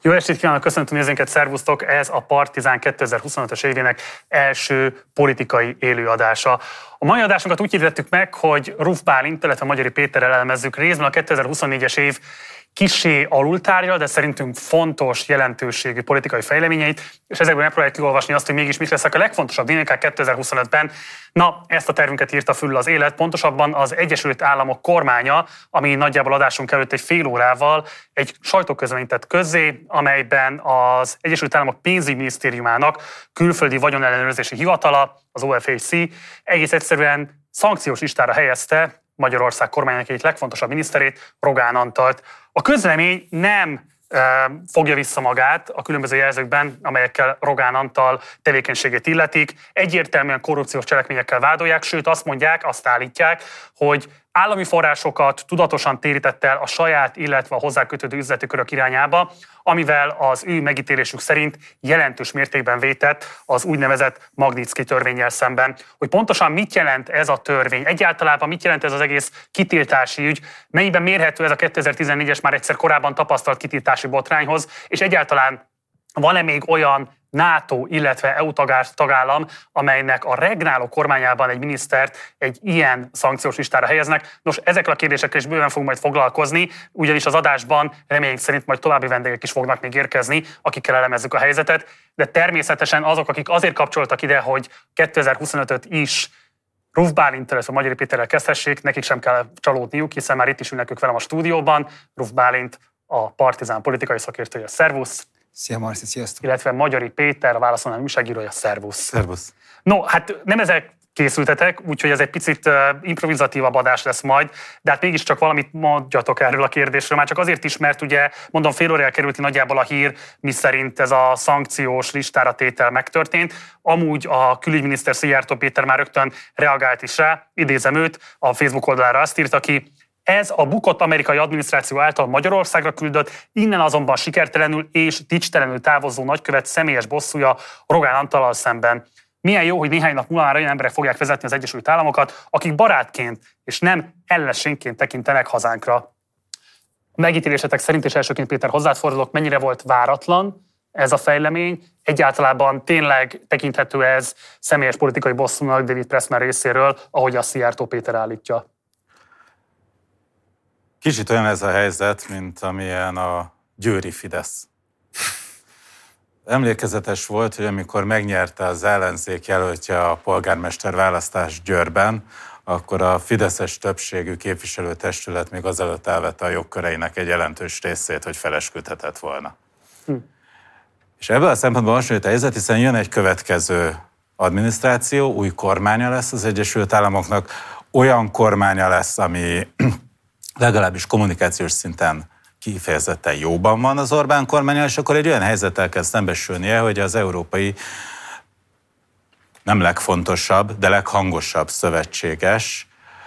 Jó estét kívánok, köszöntöm nézőinket, szervusztok! Ez a Partizán 2025-ös évének első politikai élőadása. A mai adásunkat úgy hirdettük meg, hogy Ruf Bálint, illetve Magyari Péterrel elemezzük részben a 2024-es év kissé alultárgyal, de szerintünk fontos, jelentőségű politikai fejleményeit, és ezekből megpróbáljuk kiolvasni azt, hogy mégis mik lesznek a legfontosabb dinamikák 2025-ben. Na, ezt a tervünket írta fülül az élet, pontosabban az Egyesült Államok kormánya, ami nagyjából adásunk előtt egy fél órával egy sajtóközleményt tett közzé, amelyben az Egyesült Államok pénzügyminisztériumának külföldi vagyonellenőrzési hivatala, az OFAC egész egyszerűen szankciós listára helyezte Magyarország kormányának egyik legfontosabb miniszterét, Rogán Antalt. A közlemény nem fogja vissza magát a különböző jelzőkben, amelyekkel Rogán Antal tevékenységét illetik. Egyértelműen korrupciós cselekményekkel vádolják, sőt azt mondják, azt állítják, hogy állami forrásokat tudatosan térített el a saját, illetve a hozzá kötődő üzleti körök irányába, amivel az ő megítélésük szerint jelentős mértékben vétett az úgynevezett Magnitsky törvénnyel szemben. Hogy pontosan mit jelent ez a törvény, egyáltalában mit jelent ez az egész kitiltási ügy, mennyiben mérhető ez a 2014-es már egyszer korábban tapasztalt kitiltási botrányhoz, és egyáltalán van-e még olyan NATO, illetve EU tagállam, amelynek a regnáló kormányában egy minisztert egy ilyen szankciós listára helyeznek. Nos, ezekkel a kérdésekkel is bőven fogunk majd foglalkozni, ugyanis az adásban reményünk szerint majd további vendégek is fognak még érkezni, akikkel elemezzük a helyzetet, de természetesen azok, akik azért kapcsoltak ide, hogy 2025-öt is Ruf Bálinttal, illetve Magyari Péterrel kezdhessék, nekik sem kell csalódniuk, hiszen már itt is ülnek ők velem a stúdióban. Ruf Bálint, a Partizán politikai szakértője, szervusz! Szia Marci, sziasztok! Illetve Magyari Péter, a Válaszolnál újságírója, szervusz! Szervusz! No, hát nem ezek készültetek, úgyhogy ez egy picit improvizatívabb adás lesz majd, de hát mégiscsak valamit mondjatok erről a kérdésről, már csak azért is, mert ugye, mondom, fél órára került ki nagyjából a hír, miszerint ez a szankciós listára tétel megtörtént. Amúgy a külügyminiszter Szijjártó Péter már rögtön reagált is rá, idézem őt, a Facebook oldalára azt írta ki: ez a bukott amerikai adminisztráció által Magyarországra küldött, innen azonban sikertelenül és dicstelenül távozó nagykövet személyes bosszúja Rogán Antallal szemben. Milyen jó, hogy néhány nap múlva már olyan emberek fogják vezetni az Egyesült Államokat, akik barátként és nem ellenségként tekintenek hazánkra. A megítélésetek szerint, és elsőként Péter hozzád fordulok, mennyire volt váratlan ez a fejlemény? Egyáltalában tényleg tekinthető ez személyes politikai bosszúnak David Pressman részéről, ahogy a Szijjártó Péter állítja? Kicsit olyan ez a helyzet, mint amilyen a győri Fidesz. Emlékezetes volt, hogy amikor megnyerte az ellenzék jelöltje a polgármester választást Győrben, akkor a fideszes többségű képviselőtestület még azelőtt elvette a jogköreinek egy jelentős részét, hogy felesküdhetett volna. És ebből a szempontból hasonlít a helyzet, hiszen jön egy következő adminisztráció, új kormánya lesz az Egyesült Államoknak, olyan kormánya lesz, ami legalábbis kommunikációs szinten kifejezetten jóban van az Orbán kormánnyal, és akkor egy olyan helyzettel kell szembesülnie, hogy az európai nem legfontosabb, de leghangosabb szövetséges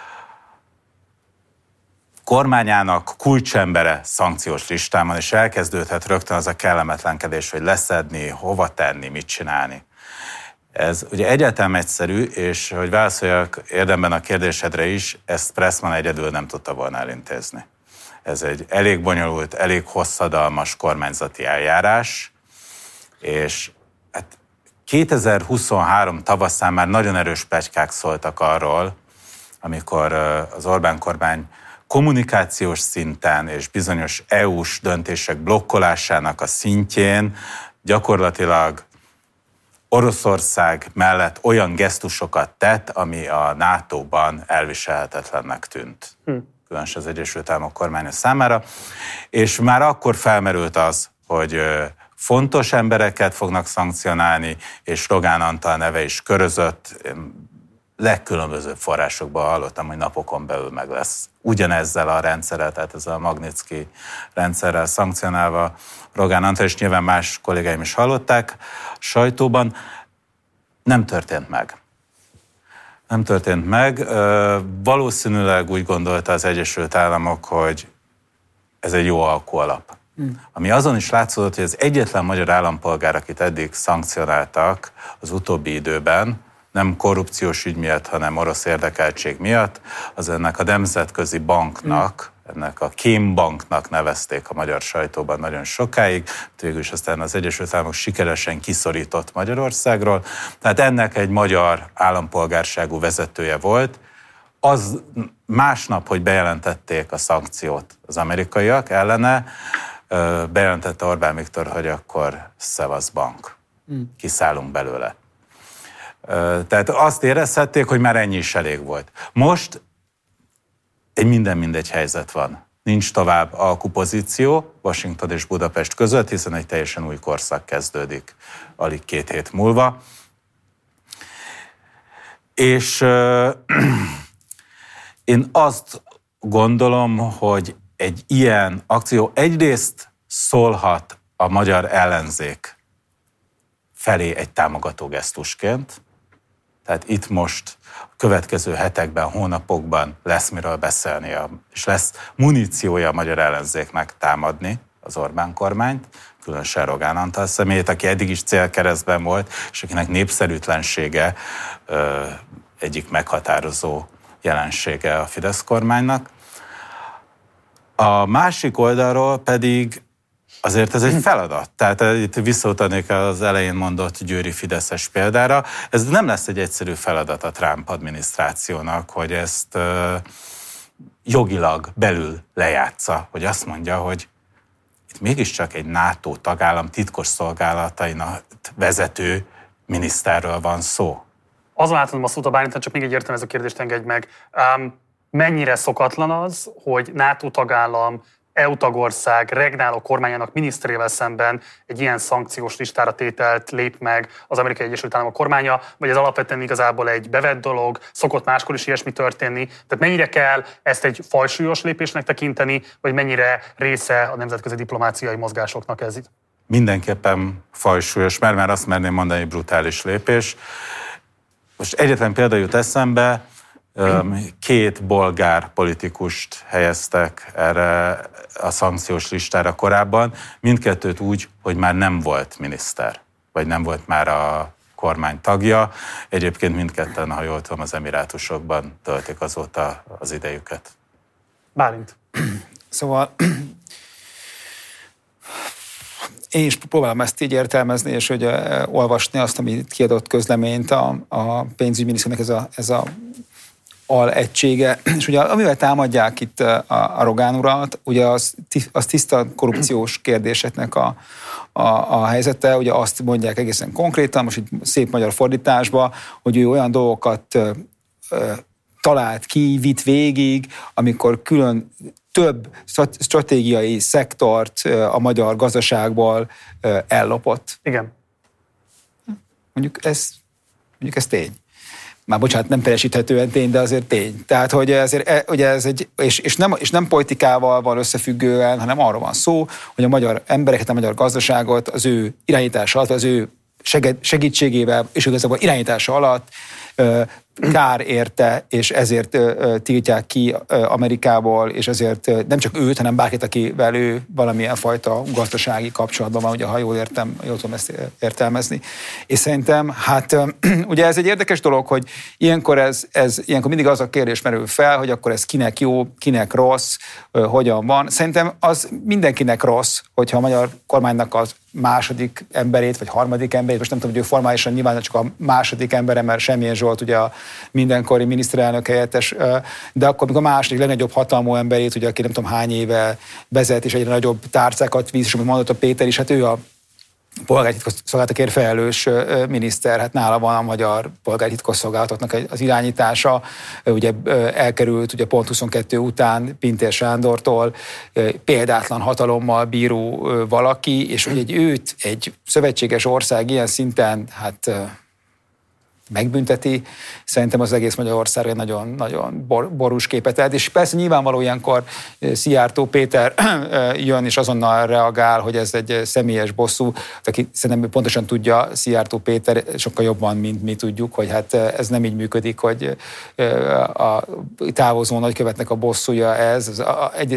kormányának kulcsembere szankciós listán van, és elkezdődhet rögtön az a kellemetlenkedés, hogy leszedni, hova tenni, mit csinálni. Ez ugye egyáltalán egyszerű, és hogy válaszoljak érdemben a kérdésedre is, ezt Pressman egyedül nem tudta volna elintézni. Ez egy elég bonyolult, elég hosszadalmas kormányzati eljárás, és hát 2023 tavaszán már nagyon erős pletykák szóltak arról, amikor az Orbán kormány kommunikációs szinten és bizonyos EU-s döntések blokkolásának a szintjén gyakorlatilag Oroszország mellett olyan gesztusokat tett, ami a NATO-ban elviselhetetlennek tűnt. Különösen az Egyesült Államok kormánya számára. És már akkor felmerült az, hogy fontos embereket fognak szankcionálni, és Rogán Antal neve is körözött. Legkülönbözőbb forrásokban hallottam, hogy napokon belül meg lesz ugyanezzel a rendszerrel, tehát ezzel a Magnitsky rendszerrel szankcionálva Rogán Antal, és nyilván más kollégáim is hallották a sajtóban. Nem történt meg. Nem történt meg. Valószínűleg úgy gondolta az Egyesült Államok, hogy ez egy jó alkualap. Ami azon is látszódott, hogy az egyetlen magyar állampolgár, akit eddig szankcionáltak az utóbbi időben, nem korrupciós ügy miatt, hanem orosz érdekeltség miatt, az ennek a nemzetközi banknak, ennek a kémbanknak nevezték a magyar sajtóban nagyon sokáig, végül is aztán az Egyesült Államok sikeresen kiszorított Magyarországról. Tehát ennek egy magyar állampolgárságú vezetője volt. Az másnap, hogy bejelentették a szankciót az amerikaiak ellene, bejelentette Orbán Viktor, hogy akkor szevasz bank, kiszállunk belőle. Tehát azt érezhették, hogy már ennyi is elég volt. Most egy minden-mindegy helyzet van. Nincs tovább alkupozíció Washington és Budapest között, hiszen egy teljesen új korszak kezdődik alig 2 hét múlva. És én azt gondolom, hogy egy ilyen akció egyrészt szólhat a magyar ellenzék felé egy támogató gesztusként, tehát itt most a következő hetekben, hónapokban lesz miről beszélni, és lesz muníciója a magyar ellenzéknek támadni az Orbán kormányt, különösen Rogán Antal személyét, aki eddig is célkeresztben volt, és akinek népszerűtlensége egyik meghatározó jelensége a Fidesz kormánynak. A másik oldalról pedig azért ez egy feladat. Tehát itt visszautalnék az elején mondott győri fideszes példára. Ez nem lesz egy egyszerű feladat a Trump adminisztrációnak, hogy ezt jogilag belül lejátsza, hogy azt mondja, hogy itt mégiscsak egy NATO tagállam titkos szolgálatainak vezető miniszterről van szó. Azon átadom a szót a Bálintán, csak még egy értelmező kérdést engedj meg. Mennyire szokatlan az, hogy NATO tagállam, EU tagország regnáló kormányának miniszterével szemben egy ilyen szankciós listára tételt lép meg az Amerikai Egyesült Államok kormánya, vagy ez alapvetően igazából egy bevett dolog, szokott máskor is ilyesmi történni. Tehát mennyire kell ezt egy fajsúlyos lépésnek tekinteni, vagy mennyire része a nemzetközi diplomáciai mozgásoknak ez itt? Mindenképpen fajsúlyos, mert már azt merném mondani, hogy brutális lépés. Most egyetlen példa jut eszembe, 2 bolgár politikust helyeztek erre a szankciós listára korábban, mindkettőt úgy, hogy már nem volt miniszter, vagy nem volt már a kormány tagja. Egyébként mindketten, ha jól tudom, az Emirátusokban töltik azóta az idejüket. Bálint. Szóval én is próbálom ezt így értelmezni, és hogy olvasni azt, amit kiadott közleményt a pénzügyminiszternek ez a alegysége, és ugye amivel támadják itt a Rogán urat, ugye az tiszta korrupciós kérdéseknek a helyzete, ugye azt mondják egészen konkrétan, most itt szép magyar fordításba, hogy ő olyan dolgokat talált ki, vitt végig, amikor külön több stratégiai szektort a magyar gazdaságból ellopott. Igen. Mondjuk ez tény. Már bocsánat, nem teljesíthetően tény, de azért tény. Tehát, hogy azért, ugye ez egy, és nem politikával van összefüggően, hanem arról van szó, hogy a magyar embereket, a magyar gazdaságot az ő irányítása alatt, az ő segítségével és igazából irányítása alatt kár érte, és ezért tiltják ki Amerikából, és ezért nem csak őt, hanem bárkit, akivel ő valamilyen fajta gazdasági kapcsolatban van, ugye, ha jól tudom ezt értelmezni. És szerintem, hát ugye ez egy érdekes dolog, hogy ilyenkor ilyenkor mindig az a kérdés merül fel, hogy akkor ez kinek jó, kinek rossz, hogyan van. Szerintem az mindenkinek rossz, hogyha a magyar kormánynak az második emberét, vagy harmadik emberét, most nem tudom, hogy ő formálisan nyilván csak a második embere, mert Semjén Zsolt ugye a mindenkori miniszterelnök helyettes, de akkor még a második legnagyobb hatalmú emberét, ugye, aki nem tudom hány éve vezet, és egyre nagyobb tárcákat víz, és amit mondott a Péter is, hát ő a polgári titkosszolgálatokért felelős miniszter, hát nála van a magyar polgári titkosszolgálatoknak az irányítása, ugye elkerült ugye pont 22 után Pintér Sándortól példátlan hatalommal bíró valaki, és hogy őt egy szövetséges ország ilyen szinten, hát megbünteti, szerintem az egész Magyarországra egy nagyon borús képet ad. És persze nyilvánvaló ilyenkor Szijjártó Péter jön és azonnal reagál, hogy ez egy személyes bosszú, aki szerintem pontosan tudja, Szijjártó Péter sokkal jobban, mint mi tudjuk, hogy hát ez nem így működik, hogy a távozó nagykövetnek a bosszúja ez. Egyrészt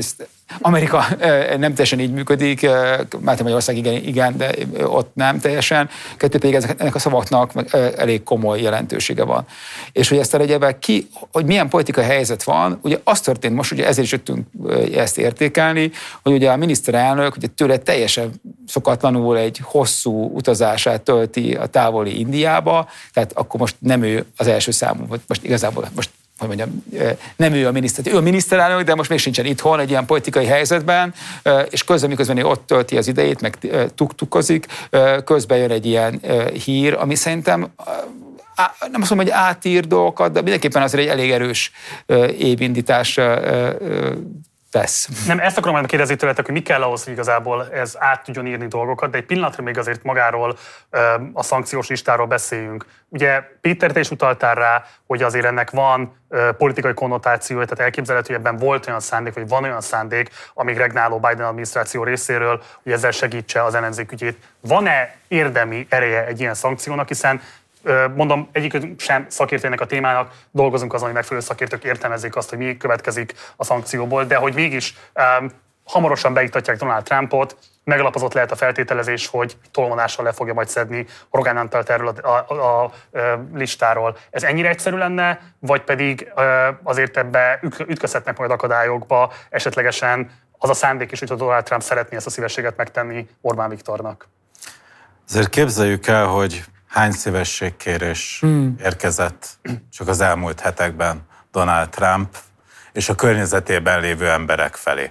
Amerika nem teljesen így működik, Magyarország igen, de ott nem teljesen. Kettő pedig ennek a szavaknak elég komoly jelentősége van. És hogy ezt egyébként hogy milyen politikai helyzet van, ugye az történt most, ugye ezért is jöttünk ezt értékelni, hogy ugye a miniszterelnök ugye tőle teljesen szokatlanul egy hosszú utazását tölti a távoli Indiába, tehát akkor most nem ő az első számú, most igazából hogy mondjam, nem ő a miniszterelnök, de most még sincsen itthon egy ilyen politikai helyzetben, és miközben ő ott tölti az idejét, meg tuktukozik, közben jön egy ilyen hír, ami szerintem nem azt mondom, hogy átír dolgokat, de mindenképpen azért egy elég erős évindítás tesz. Nem, ezt akarom majd kérdezni tőletek, hogy mi kell ahhoz, hogy igazából ez át tudjon írni dolgokat, de egy pillanatra még azért magáról a szankciós listáról beszéljünk. Ugye Péter, te is utaltál rá, hogy azért ennek van politikai konnotációja, tehát elképzelhető, hogy ebben volt olyan szándék, vagy van olyan szándék, amíg regnáló Biden adminisztráció részéről, hogy ezzel segítse az ellenzék ügyét. Van-e érdemi ereje egy ilyen szankciónak, hiszen mondom, egyikünk sem szakértőnek a témának, dolgozunk azon, hogy megfelelő szakértők értelmezzék azt, hogy mi következik a szankcióból, de hogy mégis hamarosan beiktatják Donald Trumpot, megalapozott lehet a feltételezés, hogy tolvonással le fogja majd szedni Rogán Antalt erről a listáról. Ez ennyire egyszerű lenne, vagy pedig azért ebbe ütközhetnek majd akadályokba, esetlegesen az a szándék is, hogy a Donald Trump szeretné ezt a szívességet megtenni Orbán Viktornak? Azért képzeljük el, hogy hány szívességkérés érkezett csak az elmúlt hetekben Donald Trump és a környezetében lévő emberek felé.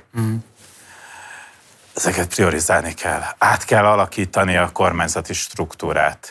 Ezeket priorizálni kell. Át kell alakítani a kormányzati struktúrát.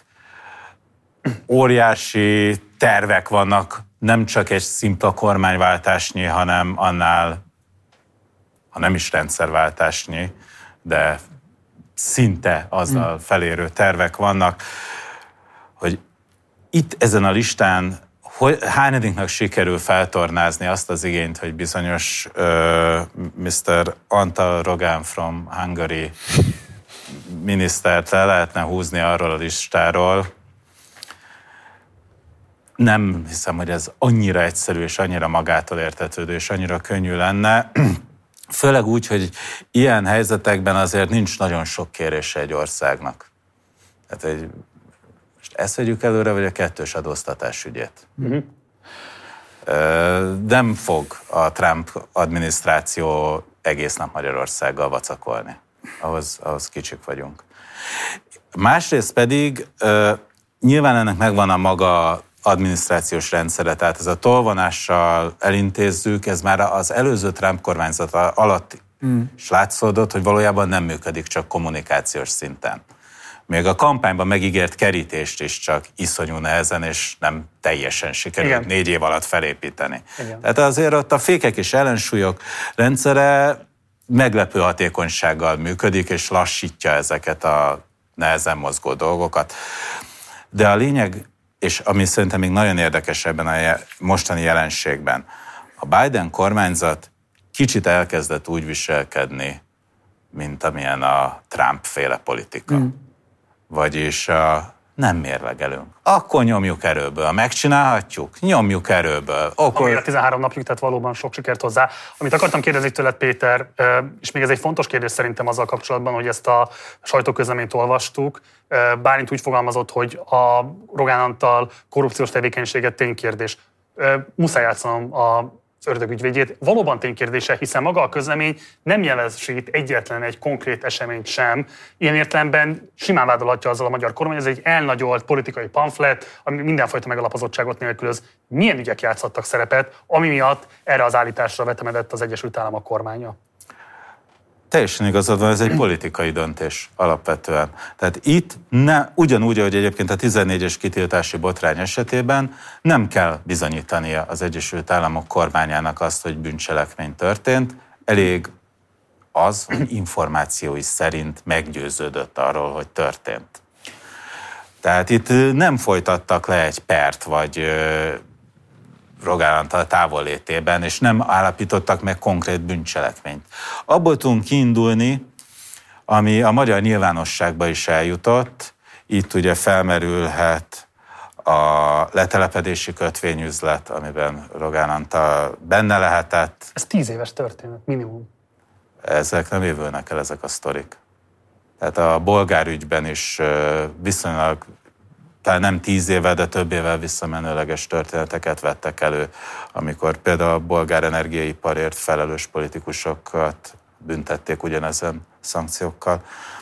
Óriási tervek vannak, nem csak egy szimpla kormányváltásnyi, hanem annál, ha nem is rendszerváltásnyi, de szinte azzal felérő tervek vannak, hogy itt ezen a listán hányadinknak sikerül feltornázni azt az igényt, hogy bizonyos Mr. Antal Rogán from Hungary minisztert le lehetne húzni arról a listáról. Nem hiszem, hogy ez annyira egyszerű, és annyira magától értetődő, és annyira könnyű lenne. Főleg úgy, hogy ilyen helyzetekben azért nincs nagyon sok kérése egy országnak. Tehát ezt vegyük előre, vagy a kettős adóztatás ügyét. Nem fog a Trump adminisztráció egész nap Magyarországgal vacakolni. Ahhoz kicsik vagyunk. Másrészt pedig nyilván ennek megvan a maga adminisztrációs rendszere, tehát ez a tolvonással elintézzük, ez már az előző Trump kormányzat alatt is látszódott, hogy valójában nem működik csak kommunikációs szinten. Még a kampányban megígért kerítést is csak iszonyú nehezen, és nem teljesen sikerült 4 év alatt felépíteni. Igen. Tehát azért ott a fékek és ellensúlyok rendszere meglepő hatékonysággal működik, és lassítja ezeket a nehezen mozgó dolgokat. De a lényeg, és ami szerintem még nagyon érdekes ebben a mostani jelenségben, a Biden kormányzat kicsit elkezdett úgy viselkedni, mint amilyen a Trump-féle politika. Vagyis nem mérlegelünk. Akkor nyomjuk erőből. Megcsinálhatjuk? Nyomjuk erőből. Amire 13 napjuk, tehát valóban sok sikert hozzá. Amit akartam kérdezni tőled, Péter, és még ez egy fontos kérdés szerintem azzal kapcsolatban, hogy ezt a sajtóközleményt olvastuk. Bálint úgy fogalmazott, hogy a Rogán Antal korrupciós tevékenységet ténykérdés. Muszáj játszanom az ördög ügyvédjét. Valóban ténykérdése, hiszen maga a közlemény nem jelesít egyetlen egy konkrét eseményt sem. Ilyen értelemben simán vádolhatja azzal a magyar kormány, ez egy elnagyolt politikai pamflet, ami mindenfajta megalapozottságot nélkülöz. Milyen ügyek játszhattak szerepet, ami miatt erre az állításra vetemedett az Egyesült Államok kormánya? Teljesen igazad van, ez egy politikai döntés alapvetően. Tehát itt ugyanúgy, ahogy egyébként a 14-es kitiltási botrány esetében nem kell bizonyítania az Egyesült Államok kormányának azt, hogy bűncselekmény történt. Elég az, hogy információi szerint meggyőződött arról, hogy történt. Tehát itt nem folytattak le egy pert, vagy Rogán Antal távollétében, és nem állapítottak meg konkrét bűncselekményt. Abból tudunk kiindulni, ami a magyar nyilvánosságba is eljutott. Itt ugye felmerülhet a letelepedési kötvényüzlet, amiben Rogán Antal benne lehetett. Ez 10 éves történet, minimum. ezek nem évülnek el, ezek a sztorik. Tehát a bolgár ügyben is viszonylag, talán nem 10 éve, de több évvel visszamenőleges történeteket vettek elő, amikor például a bolgár energiaiparért felelős politikusokat büntették ugyanezen szankciókkal.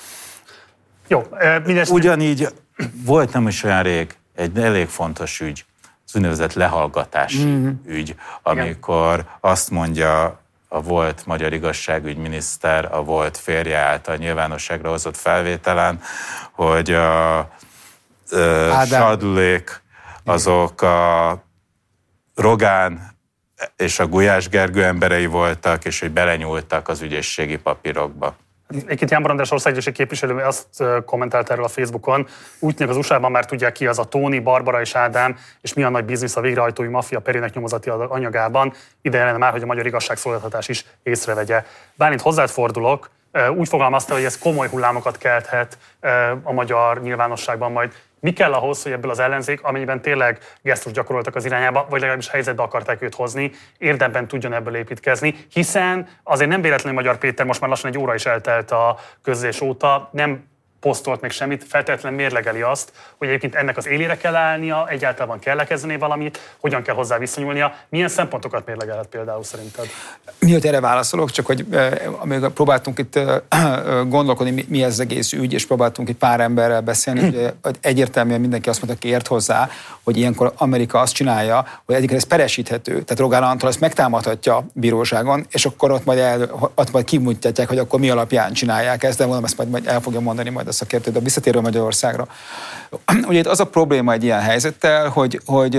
Jó, ugyanígy volt nem is olyan rég egy elég fontos ügy, az úgynevezett lehallgatási ügy, amikor azt mondja a volt magyar igazságügyminiszter, a volt férje által nyilvánosságra hozott felvételen, hogy a Sadulék azok a Rogán és a Gulyás Gergő emberei voltak, és hogy belenyúltak az ügyészségi papírokba. Egyébként Jánbor András országgyűlési képviselő azt kommentált erről a Facebookon, úgy tűnik az USA-ban már tudják ki az a Tóni, Barbara és Ádám, és mi a nagy biznisz a végrehajtói maffia perének nyomozati anyagában. Ideje lenne már, hogy a magyar igazságszolgáltatás is észrevegye. Bálint, hozzád fordulok, úgy fogalmazta, hogy ez komoly hullámokat kelthet a magyar nyilvánosságban majd. Mi kell ahhoz, hogy ebből az ellenzék, amennyiben tényleg gesztust gyakoroltak az irányába, vagy legalábbis helyzetbe akarták őt hozni, érdemben tudjon ebből építkezni, hiszen azért nem véletlenül Magyar Péter, most már lassan egy óra is eltelt a közlés óta, nem posztolt még semmit, feltétlenül mérlegeli azt, hogy egyébként ennek az élére kell állnia, egyáltalán kell kezdeni valamit, hogyan kell hozzá viszonyulnia. Milyen szempontokat mérlegelhet például szerinted? Miatt erre válaszolok, csak hogy amíg próbáltunk itt gondolkodni, mi ez az egész ügy, és próbáltunk itt pár emberrel beszélni, hogy egyértelműen mindenki azt mondta, ki ért hozzá, hogy ilyenkor Amerika azt csinálja, hogy egyébként ez peresíthető, tehát Rogán Antal ezt megtámadhatja bíróságon, és akkor ott majd kimutatják, hogy akkor mi alapján csinálják ezt, de mondom, ezt majd el fogja mondani majd a szakértő, de visszatérve Magyarországra. Ugye itt az a probléma egy ilyen helyzettel, hogy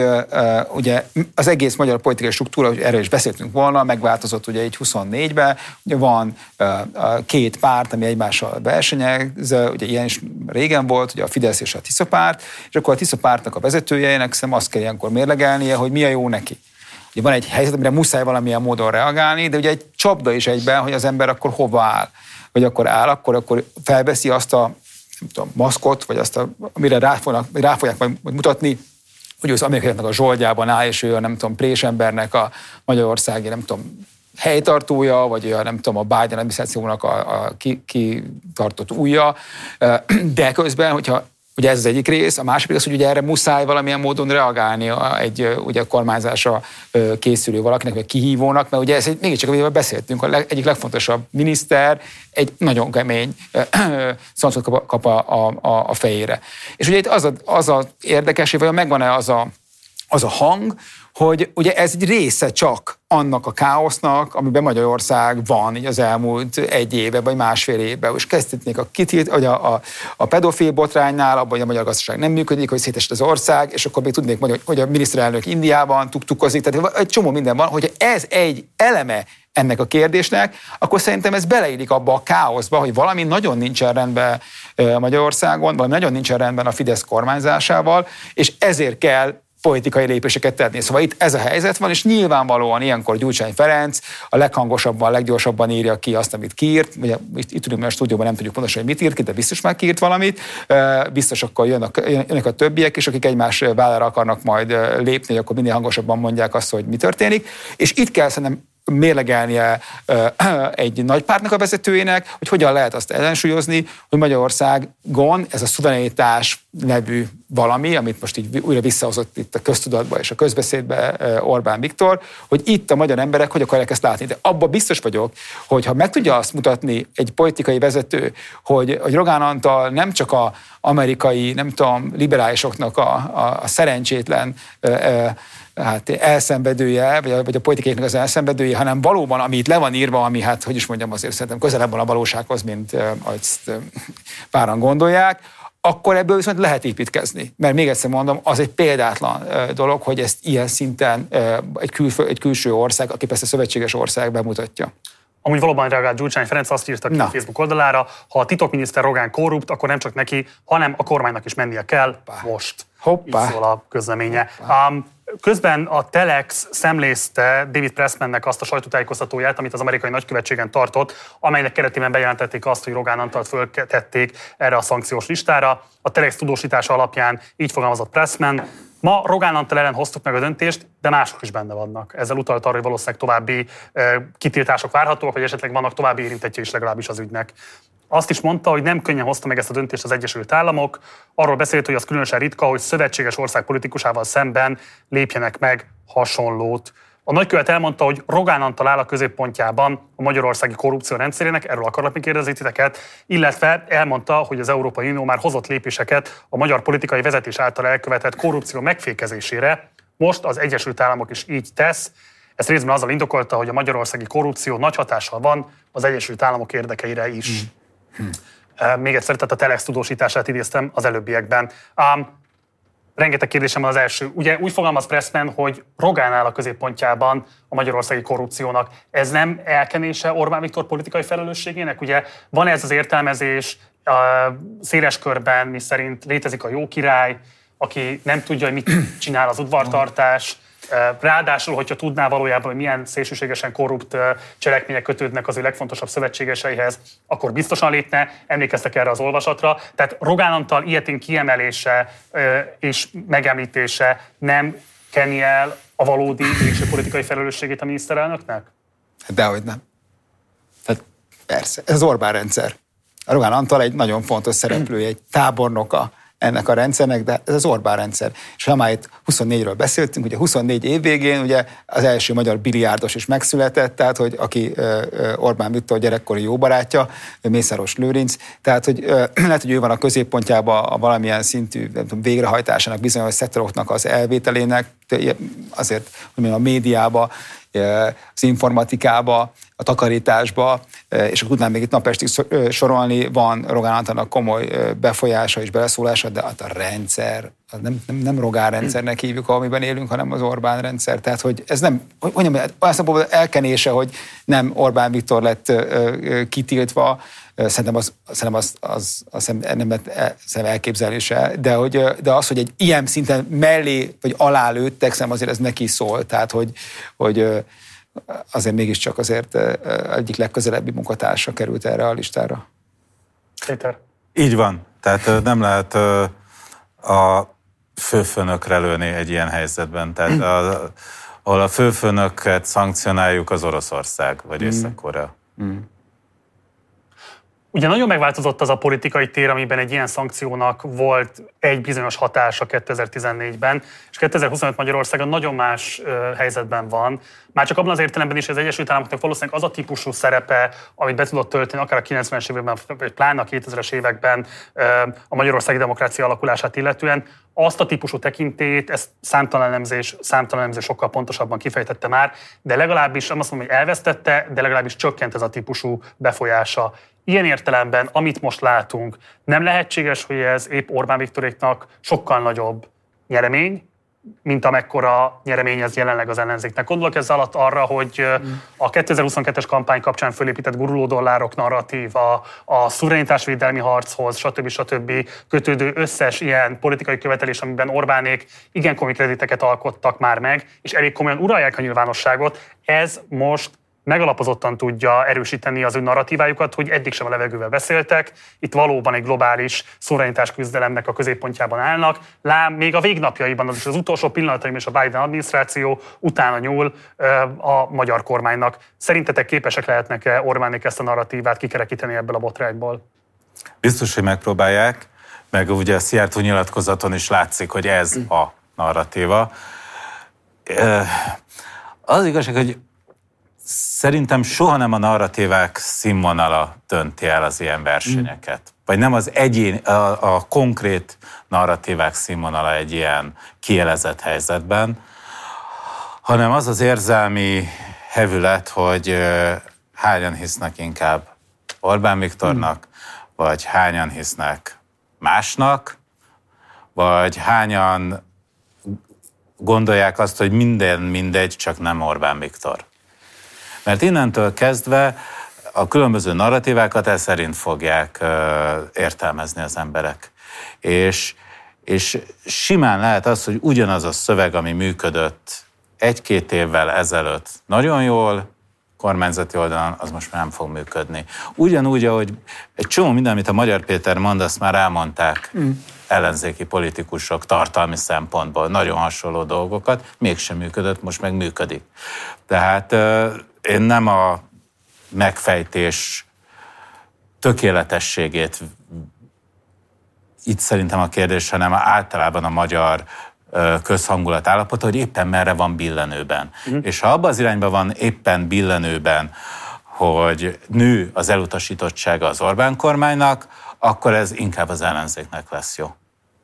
ugye az egész magyar politikai struktúra, hogy erről is beszéltünk volna, megváltozott ugye így 24-ben, ugye van két párt, ami egymással versenyez, ugye ilyen is régen volt, ugye a Fidesz és a Tisza párt, és akkor a Tisza pártnak a vezetőjeinek szerintem azt kell ilyenkor mérlegelnie, hogy mi a jó neki. Ugye van egy helyzet, amire muszáj valamilyen módon reagálni, de ugye egy csapda is egyben, hogy az ember akkor hova áll. Vagy akkor áll, akkor felveszi azt a nem tudom, maszkot, vagy azt, amire rá fogják majd mutatni, hogy az amerikaiaknak a zsoldjában áll, és ő a nem tudom, présembernek a magyarországi nem tudom, helytartója, vagy a nem tudom, a Biden adminisztrációnak a kitartott ujja, de közben, hogyha ugye ez az egyik rész, a másik rész, hogy ugye erre muszáj valamilyen módon reagálni egy ugye kormányzásra készülő valakinek, vagy kihívónak, mert ugye ez mégiscsak, amivel beszéltünk, egyik legfontosabb miniszter egy nagyon kemény szankciót kap a fejére. És ugye itt az az érdekes, hogy megvan-e az a hang, hogy ugye ez egy része csak annak a káosznak, amiben Magyarország van így az elmúlt egy éve, vagy másfél évben, és kezdhetnék a pedofil botránynál, abban, hogy a magyar gazdaság nem működik, hogy szétesett az ország, és akkor még tudnék, hogy a miniszterelnök Indiában tuktukozik, tehát egy csomó minden van, hogy ez egy eleme ennek a kérdésnek, akkor szerintem ez beleillik abba a káoszba, hogy valami nagyon nincsen rendben Magyarországon, valami nagyon nincsen rendben a Fidesz kormányzásával, és ezért kell politikai lépéseket tenni. Szóval itt ez a helyzet van, és nyilvánvalóan ilyenkor Gyurcsány Ferenc a leghangosabban, leggyorsabban írja ki azt, amit kiírt. Ugye itt tudjuk, a stúdióban nem tudjuk pontosan, hogy mit írt ki, de biztos már kiírt valamit. Biztos akkor jönnek a többiek is, akik egymás vállára akarnak majd lépni, akkor minél hangosabban mondják azt, hogy mi történik. És itt kell szerintem mérlegelnie egy nagy pártnak a vezetőjének, hogy hogyan lehet azt ellensúlyozni, hogy Magyarországon ez a szuverenitás nevű valami, amit most így újra visszahozott itt a köztudatba és a közbeszédbe Orbán Viktor, hogy itt a magyar emberek hogy akarják ezt látni. De abban biztos vagyok, hogy ha meg tudja azt mutatni egy politikai vezető, hogy Rogán Antal nem csak az amerikai, nem tudom, liberálisoknak a szerencsétlen elszenvedője, vagy a politikáknak az elszenvedője, hanem valóban, ami itt le van írva, ami hát, hogy is mondjam, azért szerintem közelebb van a valósághoz, mint azt páran gondolják, akkor ebből viszont lehet építkezni. Mert még egyszer mondom, az egy példátlan dolog, hogy ezt ilyen szinten egy külső ország, aki persze szövetséges ország bemutatja. Amúgy valóban reagált Gyurcsány Ferenc, azt írta ki a Facebook oldalára, ha a titokminiszter Rogán korrupt, akkor nem csak neki, hanem a kormánynak is mennie kell most. Így szól a közleménye. Közben a Telex szemlézte David Pressmannek azt a sajtótájékoztatóját, amit az amerikai nagykövetségen tartott, amelynek keretében bejelentették azt, hogy Rogán Antalt föltették erre a szankciós listára. A Telex tudósítása alapján így fogalmazott Pressman: Ma Rogán Antal ellen hoztuk meg a döntést, de mások is benne vannak. Ezzel utalt arra, hogy valószínűleg további kitiltások várhatóak, vagy esetleg vannak további érintettje is legalábbis az ügynek. Azt is mondta, hogy nem könnyen hozta meg ezt a döntést az Egyesült Államok. Arról beszélt, hogy az különösen ritka, hogy szövetséges ország politikusával szemben lépjenek meg hasonlót. A nagykövet elmondta, hogy Rogán Antal áll a középpontjában a magyarországi korrupció rendszerének, erről akarlak még kérdezni titeket, illetve elmondta, hogy az Európai Unió már hozott lépéseket a magyar politikai vezetés által elkövetett korrupció megfékezésére. Most az Egyesült Államok is így tesz. Ezt részben azzal indokolta, hogy a magyarországi korrupció nagy hatással van az Egyesült Államok érdekeire is. Még egyszer, tehát a Telex tudósítását idéztem az előbbiekben. Rengeteg kérdésem van az első. Ugye úgy fogalmaz Pressman, hogy Rogán áll a középpontjában a magyarországi korrupciónak. Ez nem elkenése Orbán Viktor politikai felelősségének? Ugye van ez az értelmezés széles körben, mi szerint létezik a jó király, aki nem tudja, hogy mit csinál az udvartartás. Ráadásul, hogyha tudná valójában, hogy milyen szélsőségesen korrupt cselekmények kötődnek az ő legfontosabb szövetségeseihez, akkor biztosan lépne, emlékeztek erre az olvasatra. Tehát Rogán Antal ilyetén kiemelése és megemlítése nem kenni el a valódi végső politikai felelősségét a miniszterelnöknek? Dehogy nem. Tehát persze, ez az Orbán rendszer. A Rogán Antal egy nagyon fontos szereplője, egy tábornoka ennek a rendszernek, de ez az Orbán rendszer. És ha már itt 24-ről beszéltünk, ugye 24 év végén ugye az első magyar biliárdos is megszületett, tehát hogy aki Orbán Viktor gyerekkori jó barátja, Mészáros Lőrinc, tehát hogy lehet, hogy ő van a középpontjában a valamilyen szintű végrehajtásának, bizonyos szektoroknak az elvételének, azért, hogy mondjam, a médiába, az informatikába, a takarításba, és akkor tudnám még itt napestig sorolni, van Rogán Antalnak komoly befolyása és beleszólása, de a rendszer, nem Rogán rendszernek hívjuk, amiben élünk, hanem az Orbán rendszer. Tehát, hogy ez nem, olyan elkenése, hogy nem Orbán Viktor lett kitiltva, szerintem az nem lett elképzelése, de az, hogy egy ilyen szinten mellé vagy alá lőttek, szerintem azért ez neki szól, tehát hogy azért mégiscsak azért egyik legközelebbi munkatársa került erre a listára. Péter. Így van, tehát nem lehet a főfőnökre lőni egy ilyen helyzetben, tehát ahol a főfőnöket szankcionáljuk, az Oroszország vagy Észak-Korea. Ugye nagyon megváltozott az a politikai tér, amiben egy ilyen szankciónak volt egy bizonyos hatása 2014-ben, és 2025 Magyarországon nagyon más helyzetben van. Már csak abban az értelemben is, hogy az Egyesült Államoknak valószínűleg az a típusú szerepe, amit be tudott tölteni, akár a 90-es években, vagy pláne a 2000-es években a magyarországi demokrácia alakulását illetően, azt a típusú tekintélyt, ezt számtalan elemzés sokkal pontosabban kifejtette már, de legalábbis, nem azt mondom, hogy elvesztette, de legalábbis csökkent ez a típusú befolyása. Ilyen értelemben, amit most látunk, nem lehetséges, hogy ez épp Orbán Viktoréknak sokkal nagyobb nyeremény, mint amekkora nyeremény ez jelenleg az ellenzéknek. Gondolok ezzel alatt arra, hogy a 2022-es kampány kapcsán fölépített guruló dollárok narratíva, a szuverenitásvédelmi harchoz, stb. Kötődő összes ilyen politikai követelés, amiben Orbánék igen komoly krediteket alkottak már meg, és elég komolyan uralják a nyilvánosságot, ez most megalapozottan tudja erősíteni az ő narratívájukat, hogy eddig sem a levegővel beszéltek, itt valóban egy globális szuverenitás küzdelemnek a középpontjában állnak, lám még a végnapjaiban, az utolsó pillanataiban is a Biden adminisztráció utána nyúl a magyar kormánynak. Szerintetek képesek lehetnek-e Orbánék ezt a narratívát kikerekíteni ebből a botrányból? Biztos, hogy megpróbálják, meg ugye a Szijjártó nyilatkozaton is látszik, hogy ez a narratíva. Az igazság, hogy szerintem soha nem a narratívák színvonala dönti el az ilyen versenyeket. Vagy nem az a konkrét narratívák színvonala egy ilyen kielezett helyzetben, hanem az az érzelmi hevület, hogy hányan hisznek inkább Orbán Viktornak, vagy hányan hisznek másnak, vagy hányan gondolják azt, hogy minden mindegy, csak nem Orbán Viktor. Mert innentől kezdve a különböző narratívákat ez szerint fogják értelmezni az emberek. És simán lehet az, hogy ugyanaz a szöveg, ami működött 1-2 évvel ezelőtt nagyon jól, kormányzati oldalon, az most már nem fog működni. Ugyanúgy, ahogy egy csomó minden, amit a Magyar Péter mond, azt már elmondták ellenzéki politikusok tartalmi szempontból nagyon hasonló dolgokat, mégsem működött, most meg működik. Tehát én nem a megfejtés tökéletességét itt szerintem a kérdés, hanem általában a magyar közhangulat állapota, hogy éppen merre van billenőben. És ha abban az irányban van éppen billenőben, hogy nő az elutasítottsága az Orbán kormánynak, akkor ez inkább az ellenzéknek lesz jó.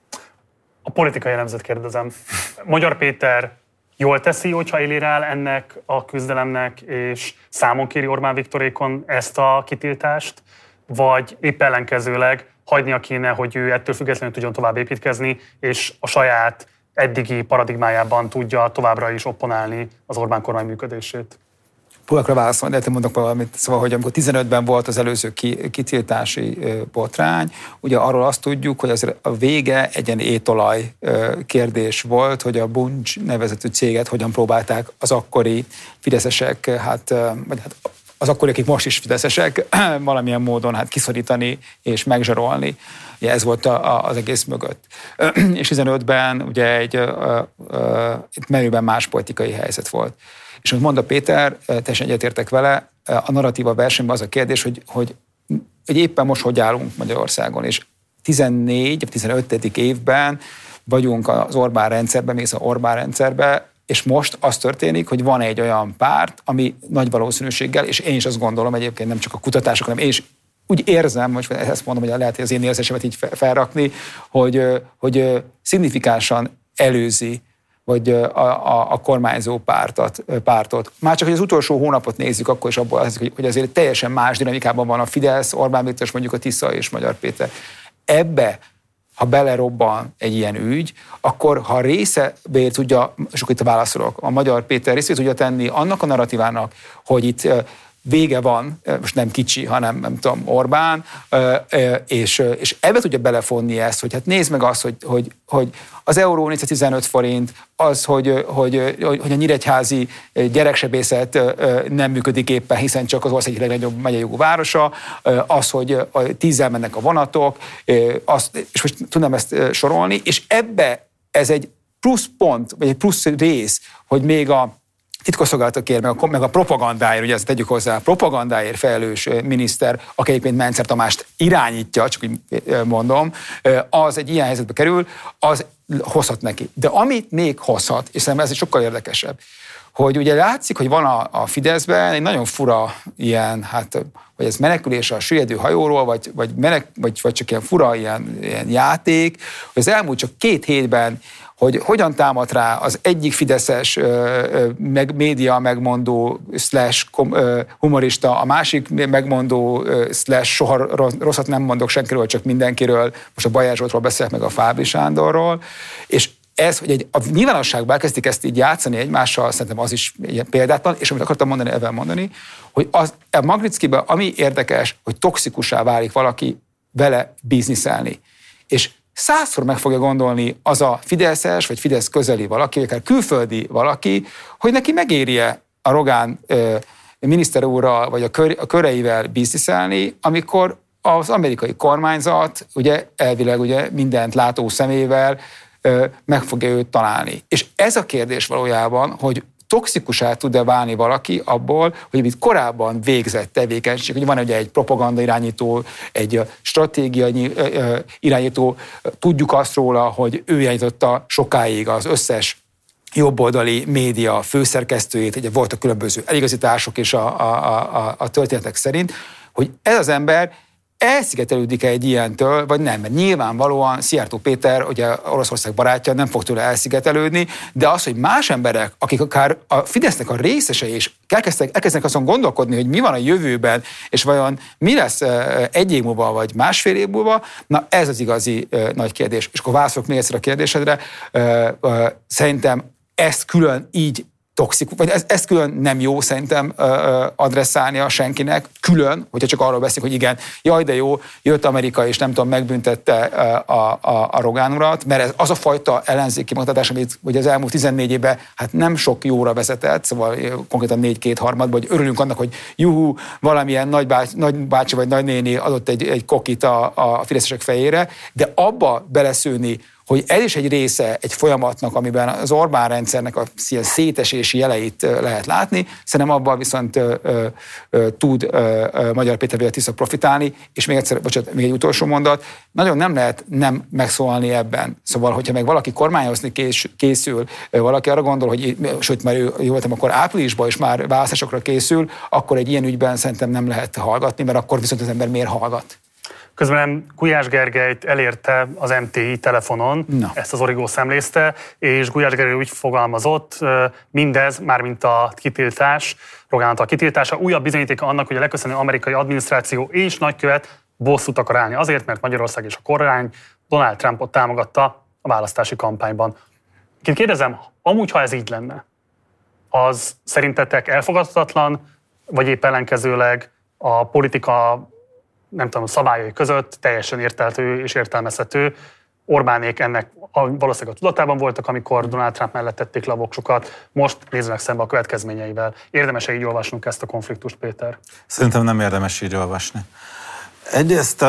A politikai elemzőt kérdezem. Magyar Péter jól teszi, hogyha élére áll ennek a küzdelemnek, és számon kéri Orbán Viktorékon ezt a kitiltást, vagy épp ellenkezőleg hagynia kéne, hogy ő ettől függetlenül tudjon tovább építkezni, és a saját eddigi paradigmájában tudja továbbra is opponálni az Orbán kormány működését. Próbálok rá válaszolni, de mondok valamit, szóval, hogy amikor 15-ben volt az előző kitiltási botrány, ugye arról azt tudjuk, hogy azért a vége egy ilyen étolaj kérdés volt, hogy a Buncs nevezetű céget hogyan próbálták az akkori fideszesek, vagy az akkori, akik most is fideszesek, valamilyen módon kiszorítani és megzsarolni. Ugye ez volt az egész mögött. És 15-ben ugye itt merőben más politikai helyzet volt. És amit mondta Péter, teljesen egyetértek vele, a narratíva versenyben az a kérdés, hogy éppen most hogy állunk Magyarországon, és 14-15. évben vagyunk az Orbán rendszerben, még az Orbán rendszerben, és most az történik, hogy van egy olyan párt, ami nagy valószínűséggel, és én is azt gondolom egyébként nem csak a kutatások, hanem én is úgy érzem, most ezt mondom, hogy lehet, hogy az én érzésemet így felrakni, hogy szignifikánsan előzi vagy a kormányzó pártot. Már csak, hogy az utolsó hónapot nézzük, akkor is abból az, hogy azért teljesen más dinamikában van a Fidesz, Orbán Viktor, és mondjuk a Tisza és Magyar Péter. Ebbe, ha belerobban egy ilyen ügy, akkor ha részebe tudja, és akkor itt válaszolok, a Magyar Péter részét tudja tenni annak a narratívának, hogy itt vége van, most nem kicsi, hanem nem tudom, Orbán, és ebbe tudja belefonni ezt, hogy hát nézd meg azt, hogy az euró 415 forint, az, hogy a nyíregyházi gyereksebészet nem működik éppen, hiszen csak az ország legnagyobb megyei városa, az, hogy 10-zel mennek a vonatok, és most tudnám ezt sorolni, és ebbe ez egy plusz pont, vagy egy plusz rész, hogy még a titkosszolgálatokért, meg a propagandáért, ugye ezt tegyük hozzá, a propagandáért felelős miniszter, aki egyébként Mencer Tamást irányítja, csak úgy mondom, az egy ilyen helyzetbe kerül, az hozhat neki. De amit még hozhat, és szerintem ez sokkal érdekesebb, hogy ugye látszik, hogy van a Fideszben egy nagyon fura ilyen, hogy ez menekülés a süllyedő hajóról, vagy csak ilyen fura ilyen játék, hogy az elmúlt csak 2 hétben hogy hogyan támad rá az egyik fideszes média megmondó / humorista, a másik megmondó / soha rosszat nem mondok senkiről, csak mindenkiről, most a Bajer Zsoltról beszélek, meg a Fábri Sándorról, és ez, hogy a nyilvánosságban elkezdik ezt így játszani egymással, szerintem az is ilyen példátlan, és amit akartam mondani, hogy a Magnitskyben ami érdekes, hogy toxikussá válik valaki vele bizniszelni. És 100-szor meg fogja gondolni az a fideszes, vagy Fidesz közeli valaki, akár külföldi valaki, hogy neki megéri-e a Rogán miniszter úrral, vagy a köreivel bizniszelni, amikor az amerikai kormányzat ugye elvileg ugye mindent látó szemével meg fogja őt találni. És ez a kérdés valójában, hogy toxikusá tud-e válni valaki abból, hogy amit korábban végzett tevékenység, hogy van ugye egy propaganda irányító, egy stratégia irányító, tudjuk azt róla, hogy ő irányította sokáig az összes jobboldali média főszerkesztőjét, ugye voltak különböző eligazítások és a történetek szerint, hogy ez az ember elszigetelődik egy ilyentől, vagy nem, mert nyilvánvalóan Szijjártó Péter, ugye Oroszország barátja, nem fog tőle elszigetelődni, de az, hogy más emberek, akik akár a Fidesznek a részesei, és elkezdenek azon gondolkodni, hogy mi van a jövőben, és vajon mi lesz 1 év múlva, vagy 1,5 év múlva, na ez az igazi nagy kérdés. És akkor válaszolok még egyszer a kérdésedre, szerintem ezt külön így toxikus, vagy ez külön nem jó szerintem adresszálnia senkinek, külön, hogyha csak arról beszélünk, hogy igen, jaj, de jó, jött Amerika, és nem tudom, megbüntette a Rogán urat, mert ez az a fajta ellenzéki mutatás, amit ugye az elmúlt 14 évben hát nem sok jóra vezetett, szóval konkrétan 4-2-3, vagy örülünk annak, hogy juhu, valamilyen nagybácsi vagy nagynéni adott egy kokit a fideszesek fejére, de abba beleszőni, hogy ez is egy része egy folyamatnak, amiben az Orbán rendszernek a szétesési jeleit lehet látni, szerintem abban viszont tud Magyar Péter vagy a Tisza profitálni, és még egyszer, bocsánat, még egy utolsó mondat, nagyon nem lehet nem megszólalni ebben. Szóval, hogyha meg valaki kormányozni készül, valaki arra gondol, hogy sőt, már ő jól vettem, akkor áprilisban is már választásokra készül, akkor egy ilyen ügyben szerintem nem lehet hallgatni, mert akkor viszont az ember miért hallgat? Közben Gulyás Gergelyt elérte az MTI telefonon, ezt az Origo szemlézte, és Gulyás Gergely úgy fogalmazott, mindez, mármint a kitiltás, Rogán által kitiltása, újabb bizonyítéka annak, hogy a leköszönő amerikai adminisztráció és nagykövet bosszút akar állni azért, mert Magyarország és a kormány Donald Trumpot támogatta a választási kampányban. Én kérdezem, amúgy, ha ez így lenne, az szerintetek elfogadhatatlan, vagy épp ellenkezőleg a politika nem tudom, szabályai között teljesen értelhető és értelmezhető. Orbánék ennek valószínűleg a tudatában voltak, amikor Donald Trump mellett tették le a voksukat. Most nézzenek szembe a következményeivel. Érdemes-e így olvasnunk ezt a konfliktust, Péter? Szerintem nem érdemes így olvasni. Egyrészt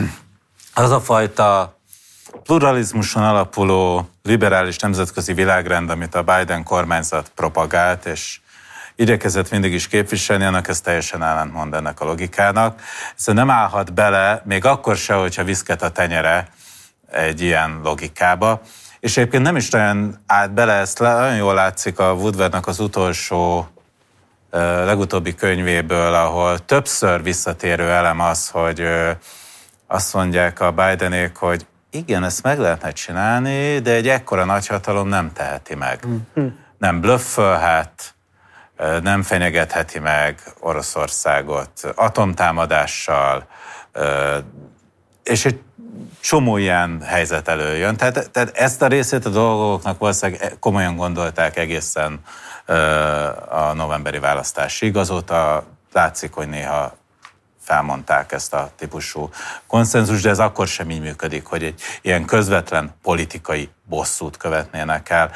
az a fajta pluralizmuson alapuló liberális nemzetközi világrend, amit a Biden kormányzat propagált, és igyekezett mindig is képviselni, annak ez teljesen ellentmond ennek a logikának. Szóval nem állhat bele, még akkor se, hogyha viszket a tenyere egy ilyen logikába. És egyébként nem is olyan állt bele, ezt nagyon jól látszik a Woodwardnak az utolsó, legutóbbi könyvéből, ahol többször visszatérő elem az, hogy azt mondják a Bidenék, hogy igen, ezt meg lehetne csinálni, de egy ekkora nagyhatalom nem teheti meg. Nem blöffölhet, nem fenyegetheti meg Oroszországot atomtámadással, és egy csomó ilyen helyzet előjön. Tehát ezt a részét a dolgoknak valószínűleg komolyan gondolták egészen a novemberi választásig. Azóta látszik, hogy néha felmondták ezt a típusú konszenzus, de ez akkor sem így működik, hogy egy ilyen közvetlen politikai bosszút követnének el.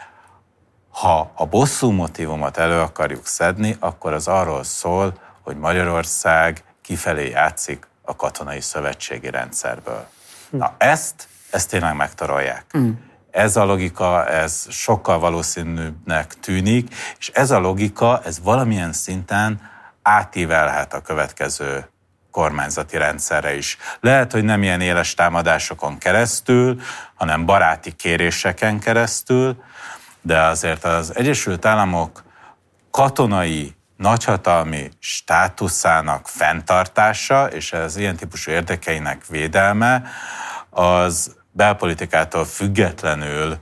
Ha a bosszú motívumot elő akarjuk szedni, akkor az arról szól, hogy Magyarország kifelé játszik a katonai szövetségi rendszerből. Na ezt tényleg megtarolják. Ez a logika, ez sokkal valószínűbbnek tűnik, és ez a logika, ez valamilyen szinten átívelhet a következő kormányzati rendszerre is. Lehet, hogy nem ilyen éles támadásokon keresztül, hanem baráti kéréseken keresztül, de azért az Egyesült Államok katonai nagyhatalmi státuszának fenntartása és az ilyen típusú érdekeinek védelme az belpolitikától függetlenül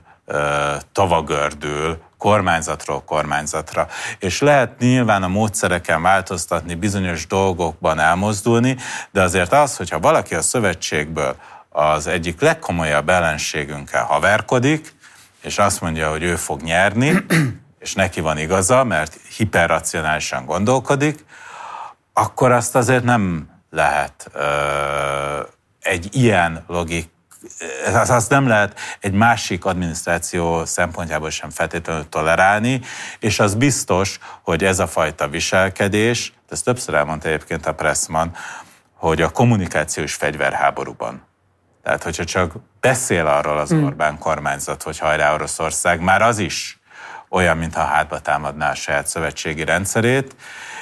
tavagördül kormányzatról kormányzatra. És lehet nyilván a módszereken változtatni, bizonyos dolgokban elmozdulni, de azért az, hogyha valaki a szövetségből az egyik legkomolyabb ellenségünkkel haverkodik, és azt mondja, hogy ő fog nyerni, és neki van igaza, mert hiperracionálisan gondolkodik, akkor azt azért nem lehet egy ilyen logik, azt nem lehet egy másik adminisztráció szempontjából sem feltétlenül tolerálni, és az biztos, hogy ez a fajta viselkedés, ezt többször elmondta egyébként a Pressman, hogy a kommunikációs fegyverháborúban. Tehát, hogyha csak beszél arról az Orbán kormányzat, hogy hajrá Oroszország, már az is olyan, mintha hátba támadná a saját szövetségi rendszerét.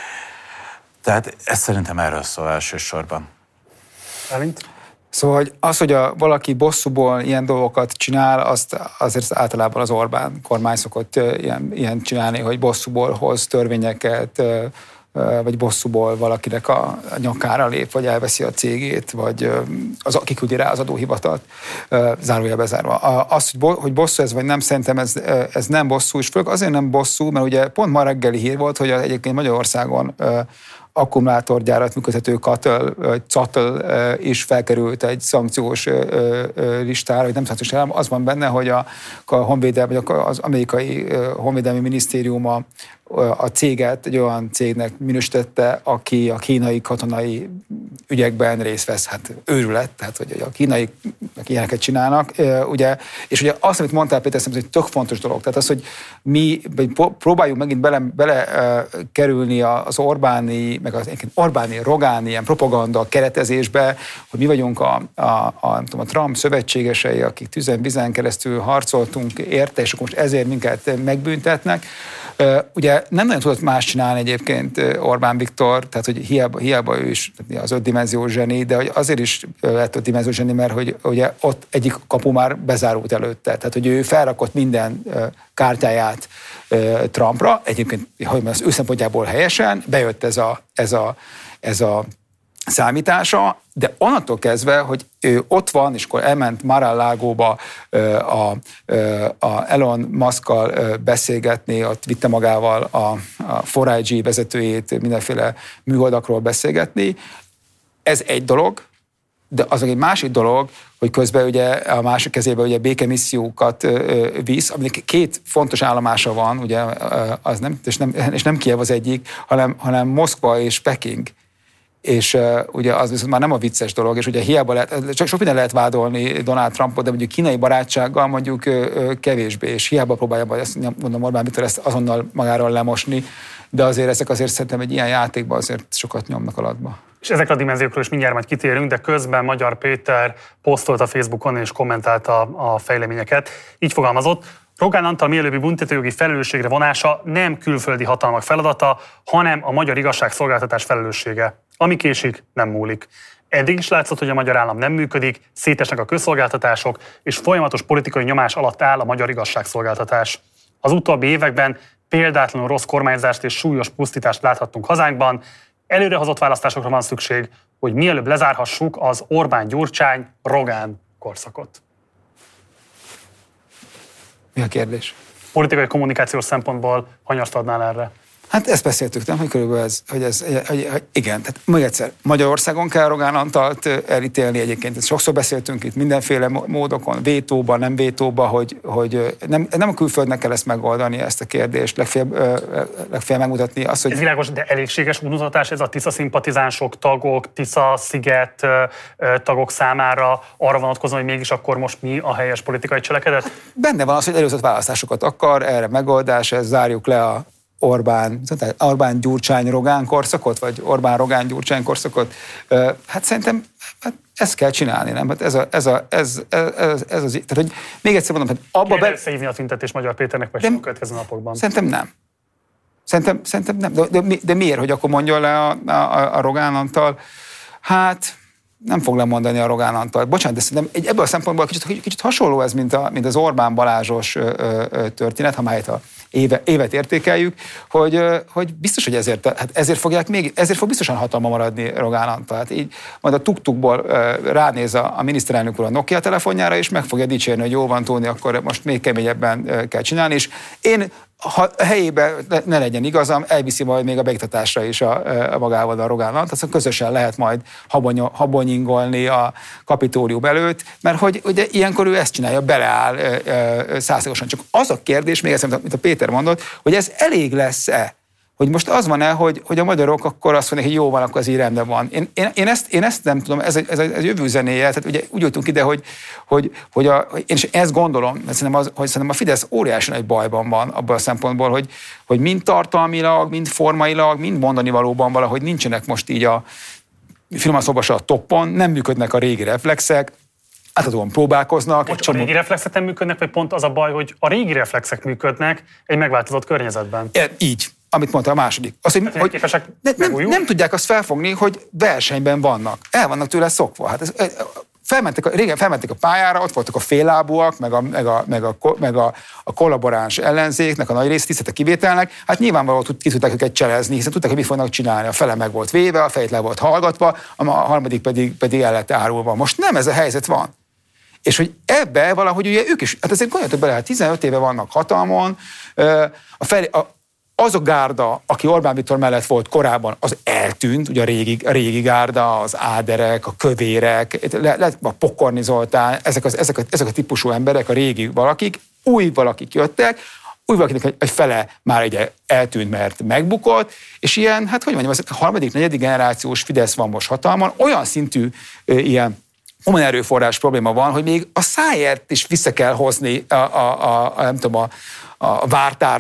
Tehát ez szerintem erről szól elsősorban. Elint? Szóval hogy valaki bosszúból ilyen dolgokat csinál, azt azért általában az Orbán kormány szokott ilyen csinálni, hogy bosszúból hoz törvényeket, vagy bosszúból valakinek a nyakára lép, vagy elveszi a cégét, vagy kiküldi rá az adóhivatalt, zárójel bezárva. Az, hogy bosszú ez, vagy nem, szerintem ez nem bosszú, és főleg azért nem bosszú, mert ugye pont ma reggeli hír volt, hogy egyébként Magyarországon akkumulátorgyárat működtető CATL is felkerült egy szankciós listára, vagy nem szankciós listára, az van benne, hogy az amerikai honvédelmi minisztérium a céget egy olyan cégnek minősítette, aki a kínai katonai ügyekben részt vesz. Hát őrület, tehát hogy a kínai ilyeneket csinálnak. Ugye, és ugye azt, amit mondtál, Péter, szerintem ez egy tök fontos dolog. Tehát az, hogy mi próbáljuk megint belekerülni az Orbáni, meg az Orbáni-Rogáni ilyen propaganda keretezésbe, hogy mi vagyunk a Trump szövetségesei, akik tüzen-vizen keresztül harcoltunk érte, és akkor most ezért minket megbüntetnek. Ugye nem nagyon tudott más csinálni egyébként Orbán Viktor, tehát hogy hiába ő is az 5 dimenziós zseni, de hogy azért is lett 5 dimenziós zseni, mert hogy ugye ott egyik kapu már bezárult előtte. Tehát, hogy ő felrakott minden kártyáját Trumpra, egyébként, hogy az ő szempontjából helyesen, bejött ez a számítása, de onnantól kezdve, hogy ő ott van, és akkor elment Mar-a-Lagóba a Elon Muskkal beszélgetni, ott vitte magával a 4IG vezetőjét mindenféle műholdakról beszélgetni. Ez egy dolog, de az egy másik dolog, hogy közben ugye a másik kezében ugye békemissziókat visz, aminek 2 fontos állomása van, ugye, az nem, és nem Kijev az egyik, hanem Moszkva és Peking. És ugye az viszont már nem a vicces dolog, és ugye hiába lehet, csak sok minden lehet vádolni Donald Trumpot, de mondjuk kínai barátsággal mondjuk kevésbé, és hiába próbálja majd ezt, mondom, Orbán Viktor ezt azonnal magáról lemosni, de azért ezek azért szerintem egy ilyen játékban azért sokat nyomnak alatba. És ezekre a dimenziókról is mindjárt majd kitérünk, de közben Magyar Péter posztolt a Facebookon és kommentálta a fejleményeket. Így fogalmazott: Rogán Antal mielőbbi büntetőjogi felelősségre vonása nem külföldi hatalmak feladata, hanem a magyar igazságszolgáltatás felelőssége. Ami késik, nem múlik. Eddig is látszott, hogy a magyar állam nem működik, szétesnek a közszolgáltatások, és folyamatos politikai nyomás alatt áll a magyar igazságszolgáltatás. Az utóbbi években példátlanul rossz kormányzást és súlyos pusztítást láthattunk hazánkban. Előrehozott választásokra van szükség, hogy mielőbb lezárhassuk az Orbán-Gyurcsány-Rogán korszakot. Mi a kérdés? Politikai kommunikációs szempontból hanyatt adnál erre? Hát ezt beszéltük, nem? Hogy körülbelül hogy igen, tehát még egyszer, Magyarországon kell Rogán Antalt elítélni egyébként. Ezt sokszor beszéltünk itt mindenféle módokon, vétóba, nem vétóba, hogy nem a külföldnek kell ezt megoldani, ezt a kérdést, legfeljebb megmutatni azt, hogy... Ez világos, de elégséges útmutatás ez a Tisza szimpatizánsok, tagok, Tisza-sziget tagok számára arra vonatkozóan, hogy mégis akkor most mi a helyes politikai cselekedet? Benne van az, hogy előzött választásokat akar, erre megoldás, ezt zárjuk le a Orbán-Gyurcsány-Rogán korszakot, vagy Orbán-Rogán-Gyurcsány korszakot. Hát szerintem ezt kell csinálni, nem? Hát ez az, tehát hogy még egyszer mondom, hogy abba be... összehívni a tüntetés Magyar Péternek vagy a következő napokban? Szerintem nem. Szerintem nem. De miért, hogy akkor mondjon le a Rogán Antal? Hát nem fog lemondani a Rogán Antal. Bocsánat, de szerintem ebből a szempontból kicsit hasonló ez, mint az Orbán Balázsos történet, ha már a évet értékeljük, hogy biztos, hogy ezért fog biztosan hatalma maradni Rogán Antal. Hát így majd a tuk-tukból ránéz a miniszterelnök úr a Nokia telefonjára, és meg fogja dicsérni, hogy jó van, Tóni, akkor most még keményebben kell csinálni, és én, ha helyében ne legyen igazam, elviszi majd még a beiktatásra is magával a Rogán Antalt, aztán közösen lehet majd habonyingolni a Kapitólium előtt, mert hogy ugye ilyenkor ő ezt csinálja, beleáll százszerzalékosan. Csak az a kérdés, még ezt, mint a Péter mondott, hogy ez elég lesz-e? Hogy most az van-e, hogy a magyarok akkor azt mondják, hogy jó van, akkor az így rendben van. Én ezt nem tudom, ez jövő zenéje, tehát ugye úgy jöttünk ide, én ezt gondolom, hogy szerintem a Fidesz óriási nagy bajban van abban a szempontból, hogy mind tartalmilag, mind formailag, mind mondani valóban valahogy nincsenek most így a finoman szóval a toppon, nem működnek a régi reflexek, átadóan próbálkoznak. A régi reflexek nem működnek, vagy pont az a baj, hogy a régi reflexek működnek egy megváltozott környezetben? Így. Amit mondta a második. Az, hogy nem tudják azt felfogni, hogy versenyben vannak. El vannak tőle szokva. Hát régen felmentek a pályára, ott voltak a féllábúak, meg a kollaboráns ellenzéknek a nagy rész tisztete kivételnek. Hát nyilvánvalóan ki tudták őket cselezni, hiszen tudták, hogy mit fognak csinálni. A fele meg volt véve, a fejét le volt hallgatva, a harmadik pedig el lett árulva. Most nem ez a helyzet van. És hogy ebbe valahogy ugye ők is, hát azért gondoljatok bele, 15 éve vannak hatalmon, az a gárda, aki Orbán Viktor mellett volt korábban, az eltűnt, ugye a régi gárda, az Áderek, a Kövérek, a Pokorni Zoltán, ezek a típusú emberek, a régi valakik, új valakik jöttek, új valakinek egy fele már ugye eltűnt, mert megbukott, és ilyen, hát hogy mondjam, az a harmadik, negyedik generációs Fidesz van most hatalmon, olyan szintű ilyen human erőforrás probléma van, hogy még a Szájert is vissza kell hozni nem tudom, a vártára,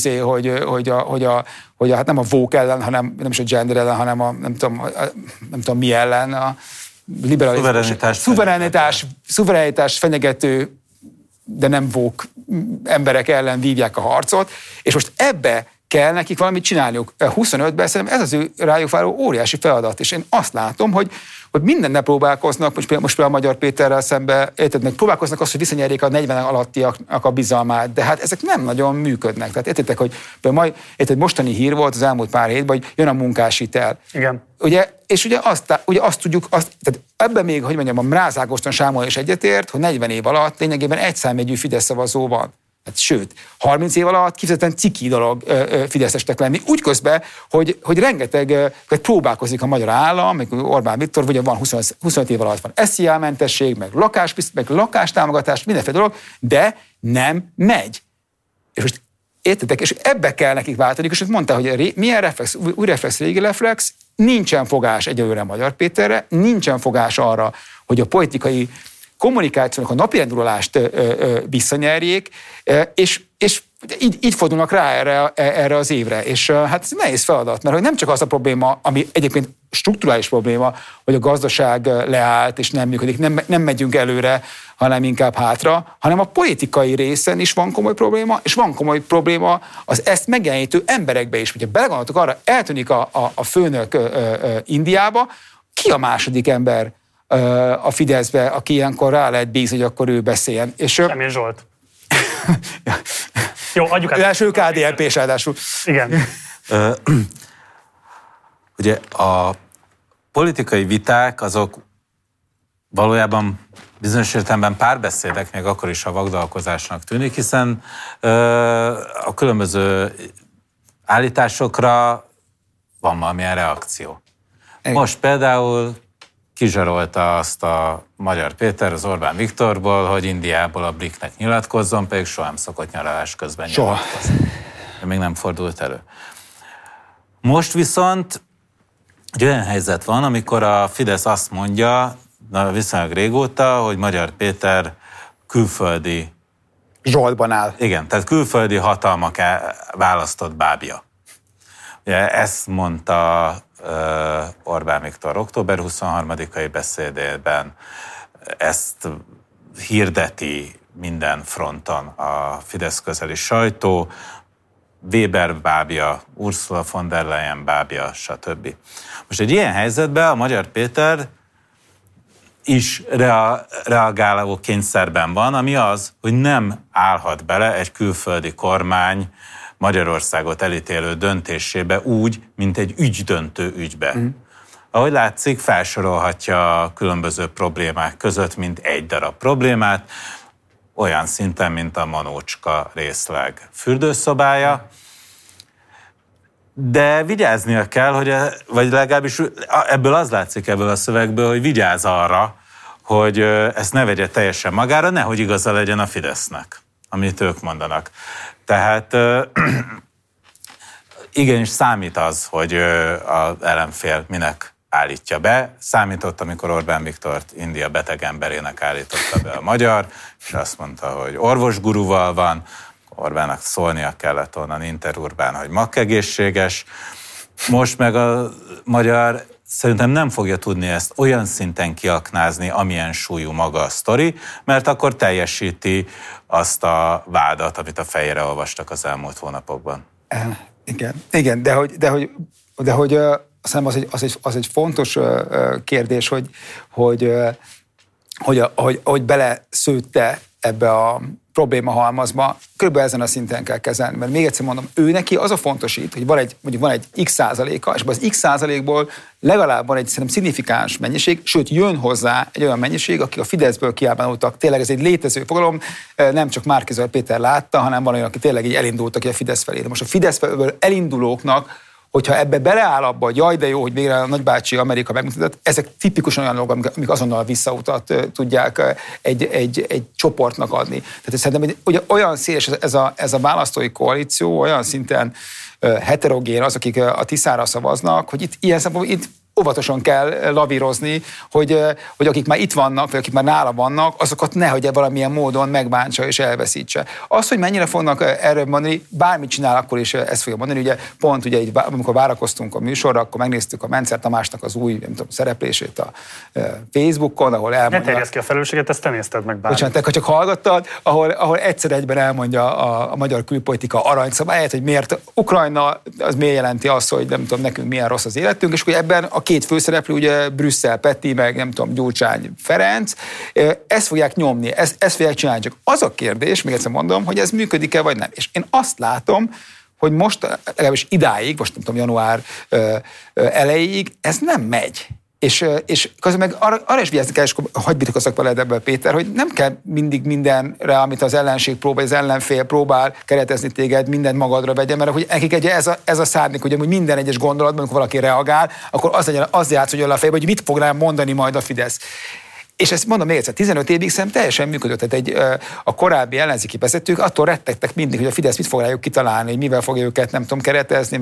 hogy hát nem a woke ellen, hanem nem is a gender ellen, hanem a nem tudom mi ellen, a liberalizmus, szuverenitás fenyegető, de nem woke emberek ellen vívják a harcot, és most ebbe kell nekik valamit csinálniuk. 25-ben szerintem ez az ő rájuk váró óriási feladat, és én azt látom, hogy mindenne próbálkoznak, most például Magyar Péterrel szembe, érted, meg próbálkoznak azt, hogy visszanyerjék a 40 alattiaknak a bizalmát, de hát ezek nem nagyon működnek. Tehát értitek, hogy például mostani hír volt az elmúlt pár hétben, hogy jön a munkáshitel. Igen. Ugye, és ugye azt tudjuk, tehát ebben még, hogy mondjam, a Mráz Ágoston Sámuel is egyetért, hogy 40 év alatt lényegében egy számjegyű Fidesz szavazó van. Hát, sőt, 30 év alatt kifejezetten ciki dolog fideszesnek lenni. Úgy közben, hogy rengeteg próbálkozik a magyar állam, meg Orbán Viktor, ugye van 25 év alatt van SZIA-mentesség, meg lakástámogatás, mindenféle dolog, de nem megy. És most értetek, és ebbe kell nekik váltani, és mondta, hogy milyen reflex, új reflex, régi reflex, nincsen fogás egyelőre Magyar Péterre, nincsen fogás arra, hogy a politikai kommunikációnak a napirendulást visszanyerjék, és így fordulnak rá erre az évre. És hát ez nehéz feladat, mert hogy nem csak az a probléma, ami egyébként strukturális probléma, hogy a gazdaság leállt és nem működik, nem megyünk előre, hanem inkább hátra, hanem a politikai részen is van komoly probléma, és van komoly probléma az ezt megjelenítő emberekbe is. Hogyha belegondoltok arra, eltűnik a főnök Indiába, ki a második ember a Fideszbe, aki ilyenkor rá lehet bízni, hogy akkor ő beszéljen. Semjén Zsolt. Jó, adjuk át. Első KDNP-s ráadásul. Igen. Ugye a politikai viták azok valójában bizonyos értelemben párbeszédek, még akkor is a vagdalkozásnak tűnik, hiszen a különböző állításokra van valamilyen reakció. Igen. Most például kizsarolta azt a Magyar Péter az Orbán Viktorból, hogy Indiából a BRIC-nek nyilatkozzon, pedig soha nem szokott nyaralás közben nyilatkozni. De még nem fordult elő. Most viszont egy olyan helyzet van, amikor a Fidesz azt mondja, viszonylag régóta, hogy Magyar Péter külföldi... Zsoltban áll. Igen, tehát külföldi hatalmak választott bábja. Ugye ezt mondta Orbán Viktor október 23-ai beszédében, ezt hirdeti minden fronton a Fidesz közeli sajtó, Weber bábja, Ursula von der Leyen bábja, stb. Most egy ilyen helyzetben a Magyar Péter is reagáló kényszerben van, ami az, hogy nem állhat bele egy külföldi kormány Magyarországot elítélő döntésébe úgy, mint egy ügydöntő ügybe. Ahogy látszik, felsorolhatja a különböző problémák között, mint egy darab problémát, olyan szinten, mint a Manócska részleg fürdőszobája. De vigyáznia kell, vagy legalábbis ebből az látszik ebből a szövegből, hogy vigyáz arra, hogy ezt ne vegye teljesen magára, nehogy igaza legyen a Fidesznek, amit ők mondanak. Tehát igenis számít az, hogy az ellenfél minek állítja be. Számított, amikor Orbán Viktort India beteg emberének állította be a magyar, és azt mondta, hogy orvosguruval van, Orbánnak szólnia kellett onnan Interurbán, hogy makkegészséges. Most meg a magyar szerintem nem fogja tudni ezt olyan szinten kiaknázni, amilyen súlyú maga a sztori, mert akkor teljesíti azt a vádat, amit a fejére olvastak az elmúlt hónapokban. Igen, de hogy szerintem az egy fontos kérdés, hogy beleszőtte ebbe probléma halmazba, kb. Ezen a szinten kell kezelni. Mert még egyszer mondom, ő neki az a fontos itt, hogy mondjuk van egy x százaléka, és az x százalékból legalább van egy szerintem szignifikáns mennyiség, sőt jön hozzá egy olyan mennyiség, akik a Fideszből kiábánultak. Tényleg ez egy létező fogalom, nem csak Márki-Zay Péter látta, hanem van olyan, aki tényleg így elindultak a Fidesz felé. De most a Fideszből elindulóknak, hogyha ebbe beleáll abba, hogy jaj, de jó, hogy végre a nagybácsi Amerika megmutatott, ezek tipikusan olyan dolgok, amik azonnal visszautat tudják egy csoportnak adni. Tehát szerintem hogy olyan széles ez a választói koalíció, olyan szinten heterogén az, akik a Tiszára szavaznak, hogy itt ilyen szempontból óvatosan kell lavírozni, hogy akik már itt vannak, vagy akik már nála vannak, azokat nehogy valamilyen módon megbántsa és elveszítse. Az, hogy mennyire fognak erről mondani, bármit csinál, akkor is ezt fogja mondani. Ugye pont ugye így, amikor várakoztunk a műsorra, akkor megnéztük a Mencer Tamásnak az új szereplését a Facebookon, ahol elmondja... Ne terjeszd ki a felelősséget, ezt te nézted meg bármit. Bocsánat, ha csak hallgattad, ahol egyszer egyben elmondja a magyar külpolitika aranyszabályát, hogy miért Ukrajna, az miért jelenti azt, hogy nem tudom, nekünk milyen rossz az életünk, és hogy ebben a két főszereplő, ugye Brüsszel Peti, meg nem tudom, Gyurcsány Ferenc, ezt fogják nyomni, ezt fogják csinálni. Csak az a kérdés, még egyszer mondom, hogy ez működik-e, vagy nem. És én azt látom, hogy most, legalábbis idáig, most nem tudom, január elejéig, ez nem megy. És közben meg arra is vigyázni kell, és hagyj birkozok veled ebből, Péter, hogy nem kell mindig mindenre, amit az ellenség próbál, az ellenfél próbál keretezni téged, mindent magadra vegyen, mert hogy nekik ez a szárnyék, hogy minden egyes gondolatban, amikor valaki reagál, akkor az játszódjon le a fejbe, hogy mit fog rám mondani majd a Fidesz. És ezt mondom még egyszer, 15 évig szerintem teljesen működött. Tehát a korábbi ellenzéki vezetők attól rettegtek mindig, hogy a Fidesz mit fog rájuk kitalálni, hogy mivel fogja őket, nem tudom, keretezni,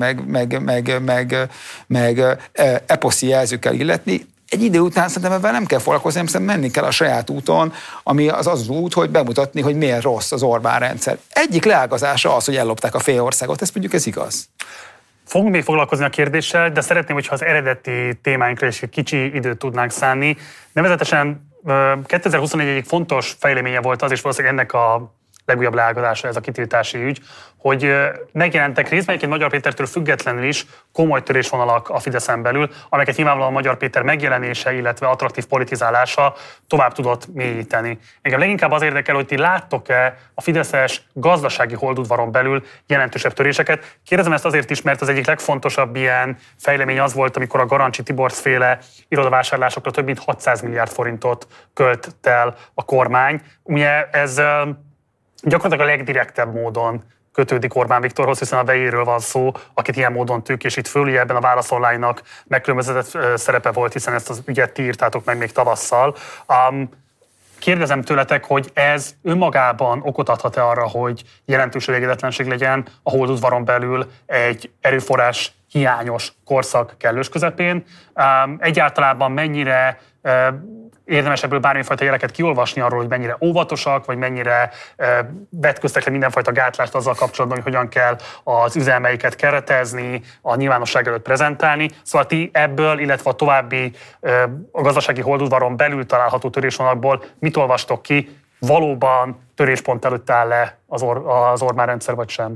meg eposzi jelzőkkel illetni. Egy idő után szerintem ebben nem kell foglalkozni, hanem menni kell a saját úton, ami az út, hogy bemutatni, hogy milyen rossz az Orbán rendszer. Egyik leágazása az, hogy ellopták a fél országot, ez mondjuk ez igaz. Fogunk még foglalkozni a kérdéssel, de szeretném, hogyha az eredeti témáinkra is egy kicsi időt tudnánk szánni. Nevezetesen 2021 egyik fontos fejleménye volt az, és valószínűleg ennek a legújabb leágazása ez a kitiltási ügy, hogy megjelentek részben egyébként Magyar Pétertől függetlenül is komoly törésvonalak a Fideszen belül, amelyeket nyilvánvalóan Magyar Péter megjelenése, illetve attraktív politizálása tovább tudott mélyíteni. Engem leginkább az érdekel, hogy ti láttok-e a fideszes gazdasági holdudvaron belül jelentősebb töréseket. Kérdezem ezt azért is, mert az egyik legfontosabb ilyen fejlemény az volt, amikor a Garancsi Tiborcz-féle irodavásárlásokra több mint 600 milliárd forintot költ el a kormány. Ugye ez gyakorlatilag a legdirektebb módon kötődik Orbán Viktorhoz, hiszen a vejéről van szó, akit ilyen módon tőkésít föl, ugye ebben a Válasz Online-nak megkülönböztetett szerepe volt, hiszen ezt az ügyet ti írtátok meg még tavasszal. Kérdezem tőletek, hogy ez önmagában okot adhat-e arra, hogy jelentős elégedetlenség legyen a holdudvaron belül egy erőforrás hiányos korszak kellős közepén. Egyáltalában mennyire érdemes ebből bármifajta jeleket kiolvasni arról, hogy mennyire óvatosak, vagy mennyire vetköztek le mindenfajta gátlást azzal kapcsolatban, hogy hogyan kell az üzelmeiket keretezni, a nyilvánosság előtt prezentálni. Szóval ti ebből, illetve a további a gazdasági holdudvaron belül található törésvonalakból mit olvastok ki? Valóban töréspont előtt áll le az Orbán rendszer, vagy sem?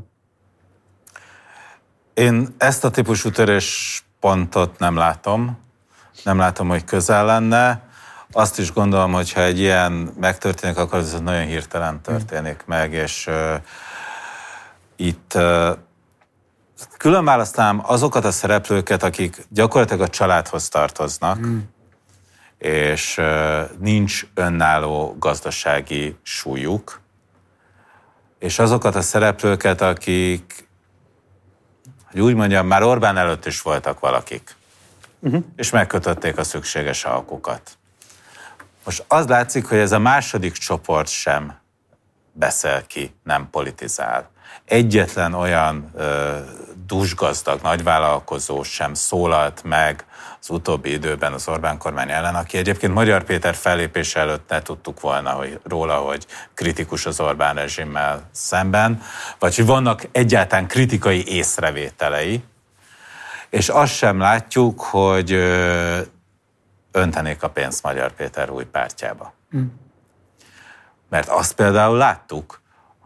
Én ezt a típusú töréspontot nem látom. Nem látom, hogy közel lenne. Azt is gondolom, hogy ha egy ilyen megtörténik, akkor ez nagyon hirtelen történik meg, és itt külön választanám azokat a szereplőket, akik gyakorlatilag a családhoz tartoznak, és nincs önálló gazdasági súlyuk, és azokat a szereplőket, akik, hogy úgy mondjam, már Orbán előtt is voltak valakik, és megkötötték a szükséges alkukat. Most az látszik, hogy ez a második csoport sem beszél ki, nem politizál. Egyetlen olyan dúsgazdag nagyvállalkozó sem szólalt meg az utóbbi időben az Orbán kormány ellen, aki egyébként Magyar Péter fellépése előtt ne tudtuk volna róla, hogy kritikus az Orbán rezsimmel szemben, vagy hogy vannak egyáltalán kritikai észrevételei, és azt sem látjuk, hogy öntenék a pénzt Magyar Péter új pártjába. Mert azt például láttuk,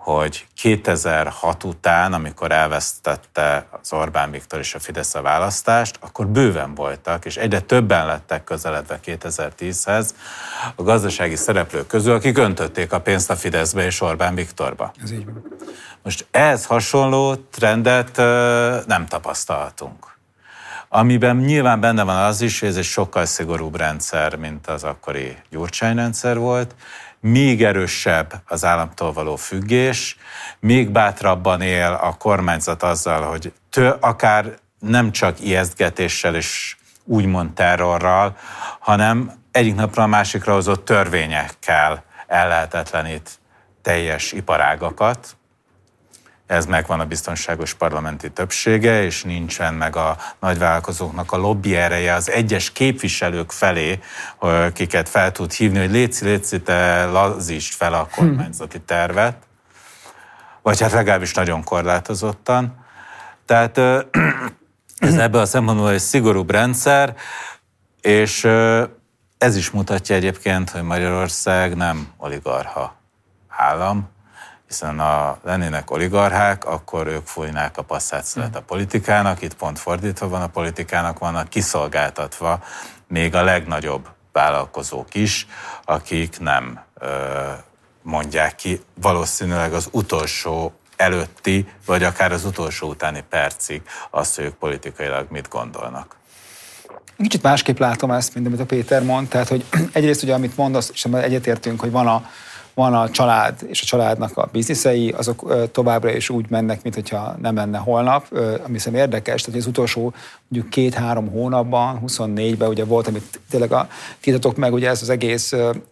hogy 2006 után, amikor elvesztette az Orbán Viktor és a Fidesz a választást, akkor bőven voltak, és egyre többen lettek közeledve 2010-hez a gazdasági szereplők közül, akik öntötték a pénzt a Fideszbe és Orbán Viktorba. Ez így van. Most ehhez hasonló trendet nem tapasztalhatunk. Amiben nyilván benne van az is, hogy ez egy sokkal szigorúbb rendszer, mint az akkori Gyurcsány-rendszer volt, még erősebb az államtól való függés, még bátrabban él a kormányzat azzal, hogy akár nem csak ijesztgetéssel és úgymond terrorral, hanem egyik napra a másikra hozott törvényekkel ellehetetlenít teljes iparágakat. Ez megvan a biztonságos parlamenti többsége, és nincsen meg a nagyvállalkozóknak a lobby ereje az egyes képviselők felé, akiket fel tud hívni, hogy léci, te lazítsd fel a kormányzati tervet, vagy hát legalábbis nagyon korlátozottan. Tehát ez ebből a szempontból egy szigorúbb rendszer, és ez is mutatja egyébként, hogy Magyarország nem oligarcha állam, hiszen ha lennének oligarchák, akkor ők fújnák a passzát szelet a politikának, itt pont fordítva van, a politikának vannak kiszolgáltatva még a legnagyobb vállalkozók is, akik nem mondják ki valószínűleg az utolsó előtti, vagy akár az utolsó utáni percig azt, hogy ők politikailag mit gondolnak. Kicsit másképp látom ezt, mint amit a Péter mond, tehát hogy egyrészt ugye, amit mondasz, és egyetértünk, hogy van a család, és a családnak a bizniszei, azok továbbra is úgy mennek, mintha nem lenne holnap, ami szerintem érdekes, tehát az utolsó mondjuk 2-3 hónapban, 24-ben ugye volt, amit tényleg tiltatok meg, ugye ez az egész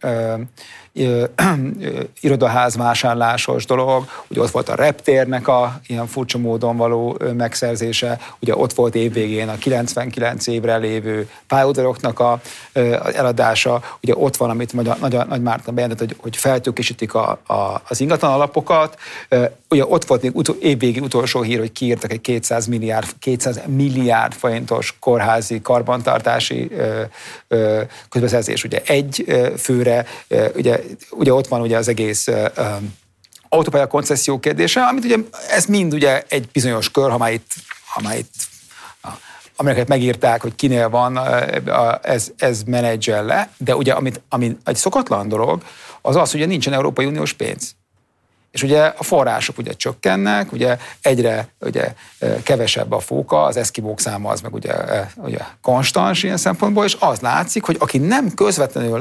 irodaház vásárlásos dolog, ugye ott volt a reptérnek a ilyen furcsa módon való megszerzése, ugye ott volt évvégén a 99 évre lévő pályaudvaroknak a eladása, ugye ott van, amit Nagy Márton bejelentett, hogy feltőkésítik az ingatlan alapokat, ugye ott volt még évvégi utolsó hír, hogy kiírtak egy 200 milliárd forintos kórházi karbantartási közbeszerzés, ugye egy főre, ugye ott van ugye az egész autópálya koncesszió kérdése, amit ugye ez mind ugye egy bizonyos kör, amelyeket megírták, hogy kinél van, ez menedzsel le, de ugye ami egy szokatlan dolog, az az, hogy nincsen Európai Uniós pénz. És ugye a források ugye csökkennek, ugye egyre ugye kevesebb a fóka, az eszkimók száma az meg ugye konstans ilyen szempontból, és az látszik, hogy aki nem közvetlenül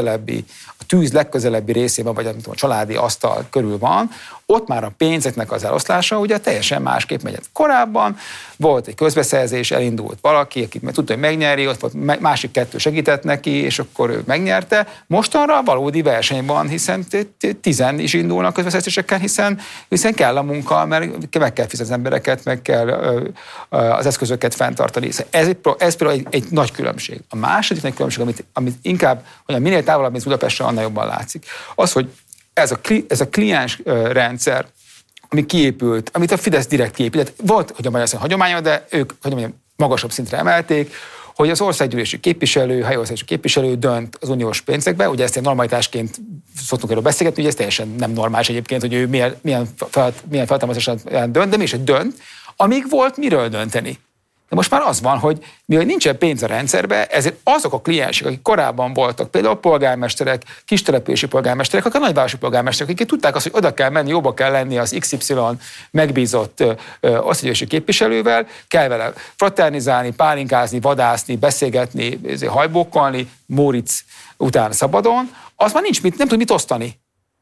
a tűz legközelebbi részében, vagy a családi asztal körül van, ott már a pénzeknek az eloszlása ugye teljesen másképp megy. Korábban volt egy közbeszerzés, elindult valaki, aki tudta, hogy megnyeri, ott volt másik 2 segített neki, és akkor ő megnyerte. Mostanra valódi verseny van, hiszen 10 is indulnak közbeszerzésekkel, hiszen kell a munka, mert meg kell fizetni az embereket, meg kell az eszközöket fenntartani. Ez például egy nagy különbség. A második nagy különbség, amit inkább, hogy minél távolabb, mint Budapestre, annál jobban látszik, az, hogy ez a kliens rendszer, ami kiépült, amit a Fidesz direkt kiépített, volt, hogy a Magyarország hagyománya, de ők, hogy mondjam, magasabb szintre emelték, hogy az országgyűlési képviselő, helyi országgyűlési képviselő dönt az uniós pénzekbe, ugye ezt egy normalitásként szoktunk erről beszélgetni, ugye ez teljesen nem normális egyébként, hogy ő milyen feltámasztáson dönt, de mégis dönt, amíg volt miről dönteni. De most már az van, hogy mivel nincsen pénz a rendszerbe, ezért azok a kliensek, akik korábban voltak, például a polgármesterek, kistelepülési polgármesterek, akik a nagyvárosi polgármesterek, akik tudták azt, hogy oda kell menni, jobba kell lenni az XY megbízott országgyűlési képviselővel, kell vele fraternizálni, pálinkázni, vadászni, beszélgetni, hajbókolni, Móricz után szabadon, az már nincs nem tud mit osztani.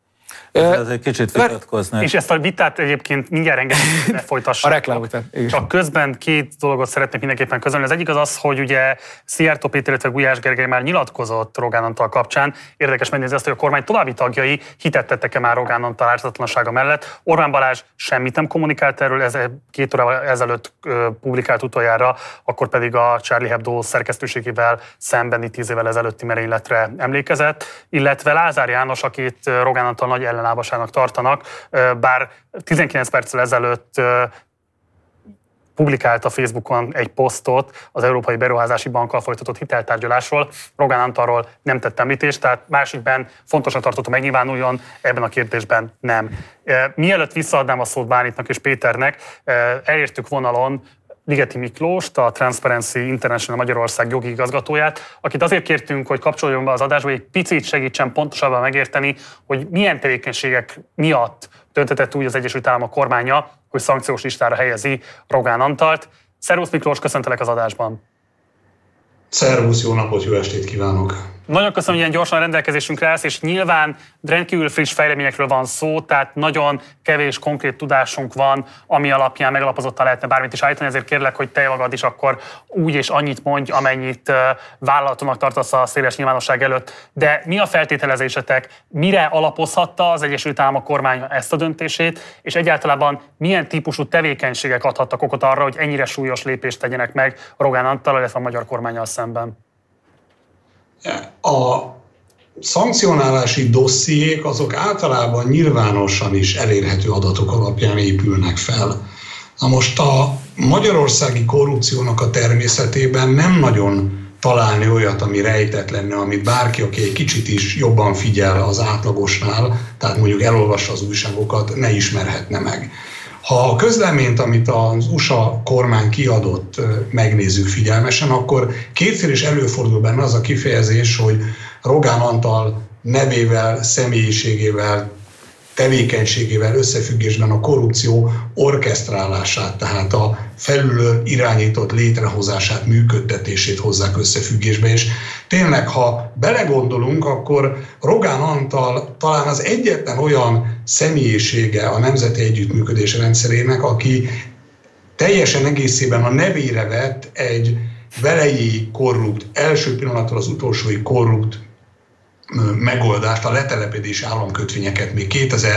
Ez egy kicsit vitatkozni. És ezt a vitát egyébként mindjárt engedjük, ne folytassuk. A reklám után. Csak közben 2 dolgot szeretnék mindenképpen közölni. Az egyik az, hogy ugye Szijjártó Péter, illetve Gulyás Gergely már nyilatkozott Rogán Antal kapcsán. Érdekes megnézni azt, hogy a kormány további tagjai hitet tettek-e már Rogán Antal ártatlansága mellett. Orbán Balázs semmit nem kommunikált erről, ez 2 órával ezelőtt publikált utoljára, akkor pedig a Charlie Hebdo szerkesztőségével szembeni 10 évvel ezelőtti merényletre emlékezett, illetve Lázár János, akit Rogán Antal nagy ellenállvasának tartanak, bár 19 perccel ezelőtt publikált a Facebookon egy posztot az Európai Beruházási Bankkal folytatott hiteltárgyalásról. Rogán Antalról nem tett említést, tehát másikben fontosnak tartotta megnyilvánuljon, ebben a kérdésben nem. Mielőtt visszaadnám a szót Bálintnak és Péternek, elértük vonalon Ligeti Miklóst, a Transparency International Magyarország jogi igazgatóját, akit azért kértünk, hogy kapcsoljon be az adásba, hogy egy picit segítsen pontosabban megérteni, hogy milyen tevékenységek miatt döntetett úgy az Egyesült Államok kormánya, hogy szankciós listára helyezi Rogán Antalt. Szervusz Miklós, köszöntelek az adásban. Szervusz, jó napot, jó estét kívánok! Nagyon köszönöm, hogy ilyen gyorsan rendelkezésünkre állsz, és nyilván rendkívül friss fejleményekről van szó, tehát nagyon kevés konkrét tudásunk van, ami alapján megalapozottan lehetne bármit is állítani, ezért kérlek, hogy te magad is akkor úgy és annyit mondj, amennyit vállalatnak tartasz a széles nyilvánosság előtt. De mi a feltételezésetek, mire alapozhatta az Egyesült Államok kormánya ezt a döntését, és egyáltalán milyen típusú tevékenységek adhattak okot arra, hogy ennyire súlyos lépést tegyenek meg Rogán Antallal, illetve a magyar kormánnyal szemben? A szankcionálási dossziék azok általában nyilvánosan is elérhető adatok alapján épülnek fel. Na most a magyarországi korrupciónak a természetében nem nagyon találni olyat, ami rejtett lenne, amit bárki, aki egy kicsit is jobban figyel az átlagosnál, tehát mondjuk elolvassa az újságokat, ne ismerhetne meg. Ha a közleményt, amit az USA kormány kiadott, megnézzük figyelmesen, akkor kétszer is előfordul benne az a kifejezés, hogy Rogán Antal nevével, személyiségével, tevékenységével összefüggésben a korrupció orkesztrálását, tehát a felülről irányított létrehozását, működtetését hozzák összefüggésbe. És tényleg, ha belegondolunk, akkor Rogán Antal talán az egyetlen olyan személyisége a nemzeti együttműködés rendszerének, aki teljesen egészében a nevére vett egy velejéig korrupt, első pillanattól az utolsóig korrupt megoldást, a letelepedési államkötvényeket még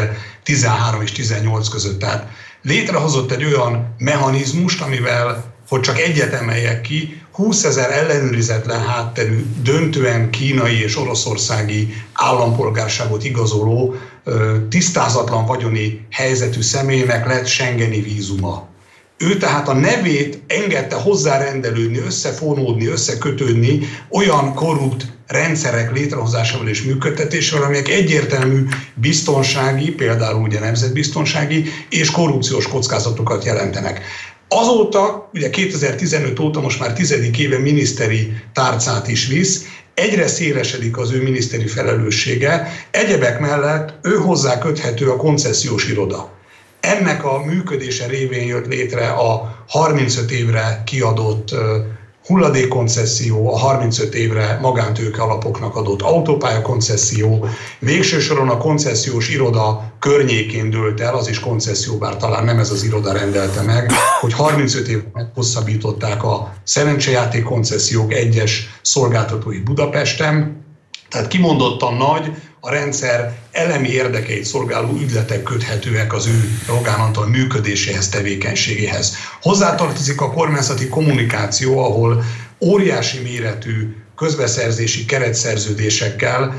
2013 és 2018 között. Tehát létrehozott egy olyan mechanizmust, amivel, hogy csak egyet emeljek ki, 20 000 ellenőrizetlen hátterű, döntően kínai és oroszországi állampolgárságot igazoló, tisztázatlan vagyoni helyzetű személynek lett schengeni vízuma. Ő tehát a nevét engedte hozzárendelődni, összefonódni, összekötődni olyan korrupt rendszerek létrehozásával és működtetésével, amelyek egyértelmű biztonsági, például ugye nemzetbiztonsági és korrupciós kockázatokat jelentenek. Azóta, ugye 2015 óta most már 10. éve miniszteri tárcát is visz, egyre szélesedik az ő miniszteri felelőssége, egyebek mellett ő hozzá köthető a koncesziós iroda. Ennek a működése révén jött létre a 35 évre kiadott hulladékkoncesszió, a 35 évre magántőke alapoknak adott autópályakoncesszió, végső soron a koncesziós iroda környékén dőlt el, az is koncesszió, bár talán nem ez az iroda rendelte meg, hogy 35 évre meghosszabbították a szerencsejáték koncesziók egyes szolgáltatói Budapesten, tehát kimondottan nagy, a rendszer elemi érdekeit szolgáló ügyletek köthetőek az ő Rogán Antal működéséhez, tevékenységéhez. Hozzátartozik a kormányzati kommunikáció, ahol óriási méretű közbeszerzési keretszerződésekkel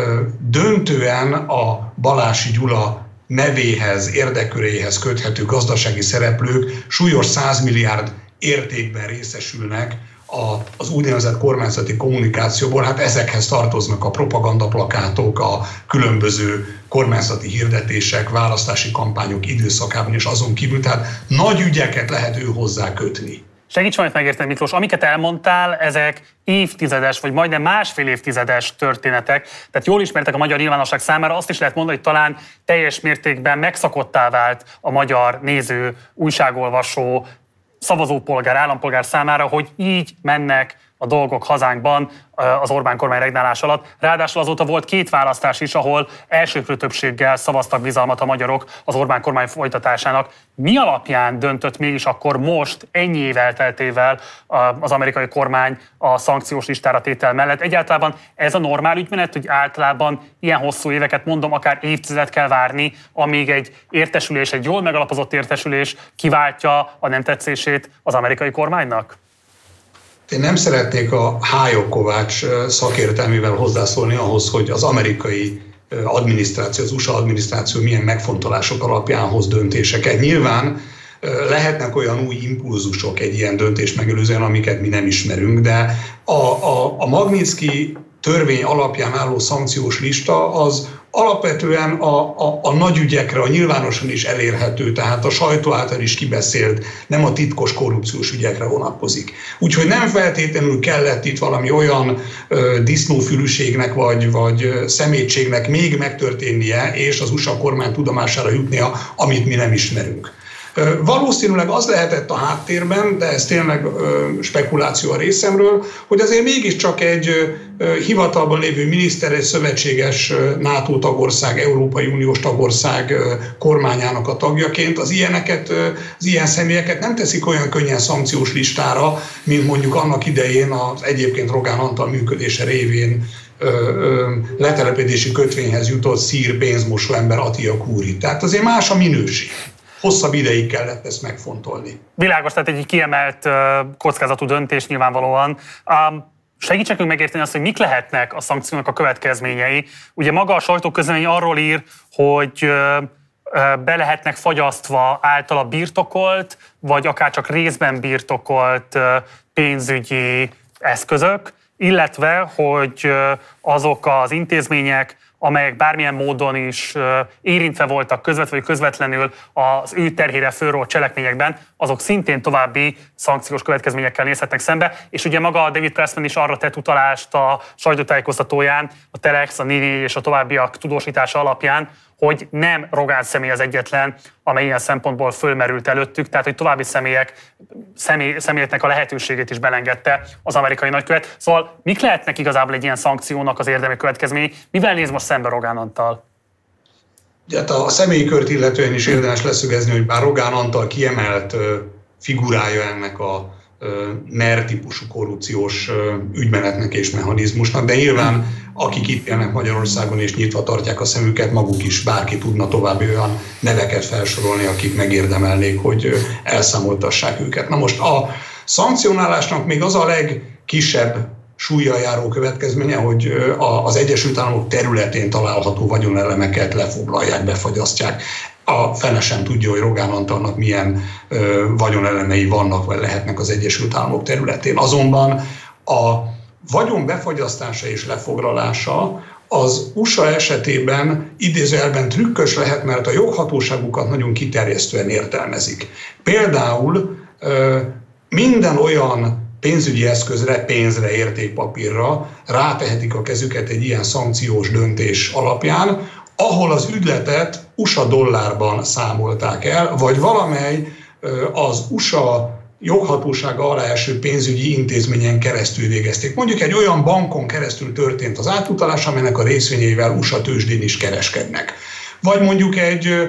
döntően a Balási Gyula nevéhez, érdekköréhez köthető gazdasági szereplők súlyos 100 milliárd értékben részesülnek az úgynevezett kormányzati kommunikációból. Hát ezekhez tartoznak a propagandaplakátok, a különböző kormányzati hirdetések, választási kampányok időszakában és azon kívül, tehát nagy ügyeket lehet ő hozzá kötni. Segíts majd megérteni, Miklós, amiket elmondtál, ezek évtizedes, vagy majdnem másfél évtizedes történetek, tehát jól ismertek a magyar nyilvánosság számára. Azt is lehet mondani, hogy talán teljes mértékben megszakottá vált a magyar néző, újságolvasó, szavazópolgár, állampolgár számára, hogy így mennek a dolgok hazánkban az Orbán kormány regnálás alatt. Ráadásul azóta volt 2 választás is, ahol elsőprő többséggel szavaztak bizalmat a magyarok az Orbán kormány folytatásának. Mi alapján döntött mégis akkor most, ennyi év elteltével az amerikai kormány a szankciós listára tétel mellett? Egyáltalán ez a normál ügymenet, hogy általában ilyen hosszú éveket, mondom, akár évtizedet kell várni, amíg egy értesülés, egy jól megalapozott értesülés kiváltja a nem tetszését az amerikai kormánynak? Én nem szeretnék a Hájó Kovács szakértelmével hozzászólni ahhoz, hogy az amerikai adminisztráció, az USA adminisztráció milyen megfontolások alapján hoz döntéseket. Nyilván lehetnek olyan új impulzusok egy ilyen döntés megelőzően, amiket mi nem ismerünk, de a Magnitsky törvény alapján álló szankciós lista az alapvetően a nagy ügyekre, a nyilvánosan is elérhető, tehát a sajtó által is kibeszélt, nem a titkos korrupciós ügyekre vonatkozik. Úgyhogy nem feltétlenül kellett itt valami olyan disznófülűségnek vagy szemétségnek még megtörténnie, és az USA kormány tudomására jutnia, amit mi nem ismerünk. Valószínűleg az lehetett a háttérben, de ez tényleg spekuláció a részemről, hogy azért mégiscsak egy hivatalban lévő miniszter, egy szövetséges NATO tagország, Európai Uniós tagország kormányának a tagjaként az ilyen személyeket nem teszik olyan könnyen szankciós listára, mint mondjuk annak idején az egyébként Rogán Antal működése révén letelepedési kötvényhez jutott szír pénzmosó ember Attila Kúri. Tehát azért más a minőség. Hosszabb ideig kellett ezt megfontolni. Világos, tehát egy kiemelt kockázatú döntés nyilvánvalóan. Segítsenek megérteni azt, hogy mik lehetnek a szankciónak a következményei. Ugye maga a sajtóközlemény arról ír, hogy be lehetnek fagyasztva általa birtokolt, vagy akár csak részben birtokolt pénzügyi eszközök, illetve, hogy azok az intézmények, amelyek bármilyen módon is érintve voltak közvetlenül vagy közvetlenül az ő terhére fölrólt cselekményekben, azok szintén további szankciós következményekkel nézhetnek szembe, és ugye maga David Pressman is arra tett utalást a sajtótájékoztatóján, a Telex, a 444 és a továbbiak tudósítása alapján, hogy nem Rogán személy az egyetlen, amely ilyen szempontból fölmerült előttük, tehát hogy további személyeknek a lehetőségét is belengedte az amerikai nagykövet. Szóval mik lehetnek igazából egy ilyen szankciónak az érdemi következményei? Mivel néz most szembe Rogán Antal? Hát a személyi kört illetően is érdemes leszögezni, hogy bár Rogán Antal kiemelt figurája ennek a NER típusú korrupciós ügymenetnek és mechanizmusnak, de nyilván akik itt élnek Magyarországon és nyitva tartják a szemüket, maguk is bárki tudna további olyan neveket felsorolni, akik megérdemelnék, hogy elszámoltassák őket. Na most a szankcionálásnak még az a legkisebb súllyal járó következménye, hogy az Egyesült Államok területén található vagyonelemeket lefoglalják, befagyasztják. A fene sem tudja, hogy Rogán Antalnak milyen vagyonelemei vannak, vagy lehetnek az Egyesült Államok területén. Azonban a vagyon befagyasztása és lefoglalása az USA esetében idézőjelben trükkös lehet, mert a joghatóságukat nagyon kiterjesztően értelmezik. Például minden olyan pénzügyi eszközre, pénzre, értékpapírra rátehetik a kezüket egy ilyen szankciós döntés alapján, ahol az ügyletet USA dollárban számolták el, vagy valamely az USA joghatósága alá eső pénzügyi intézményen keresztül végezték. Mondjuk egy olyan bankon keresztül történt az átutalás, amelynek a részvényeivel USA tőzsdén is kereskednek. Vagy mondjuk egy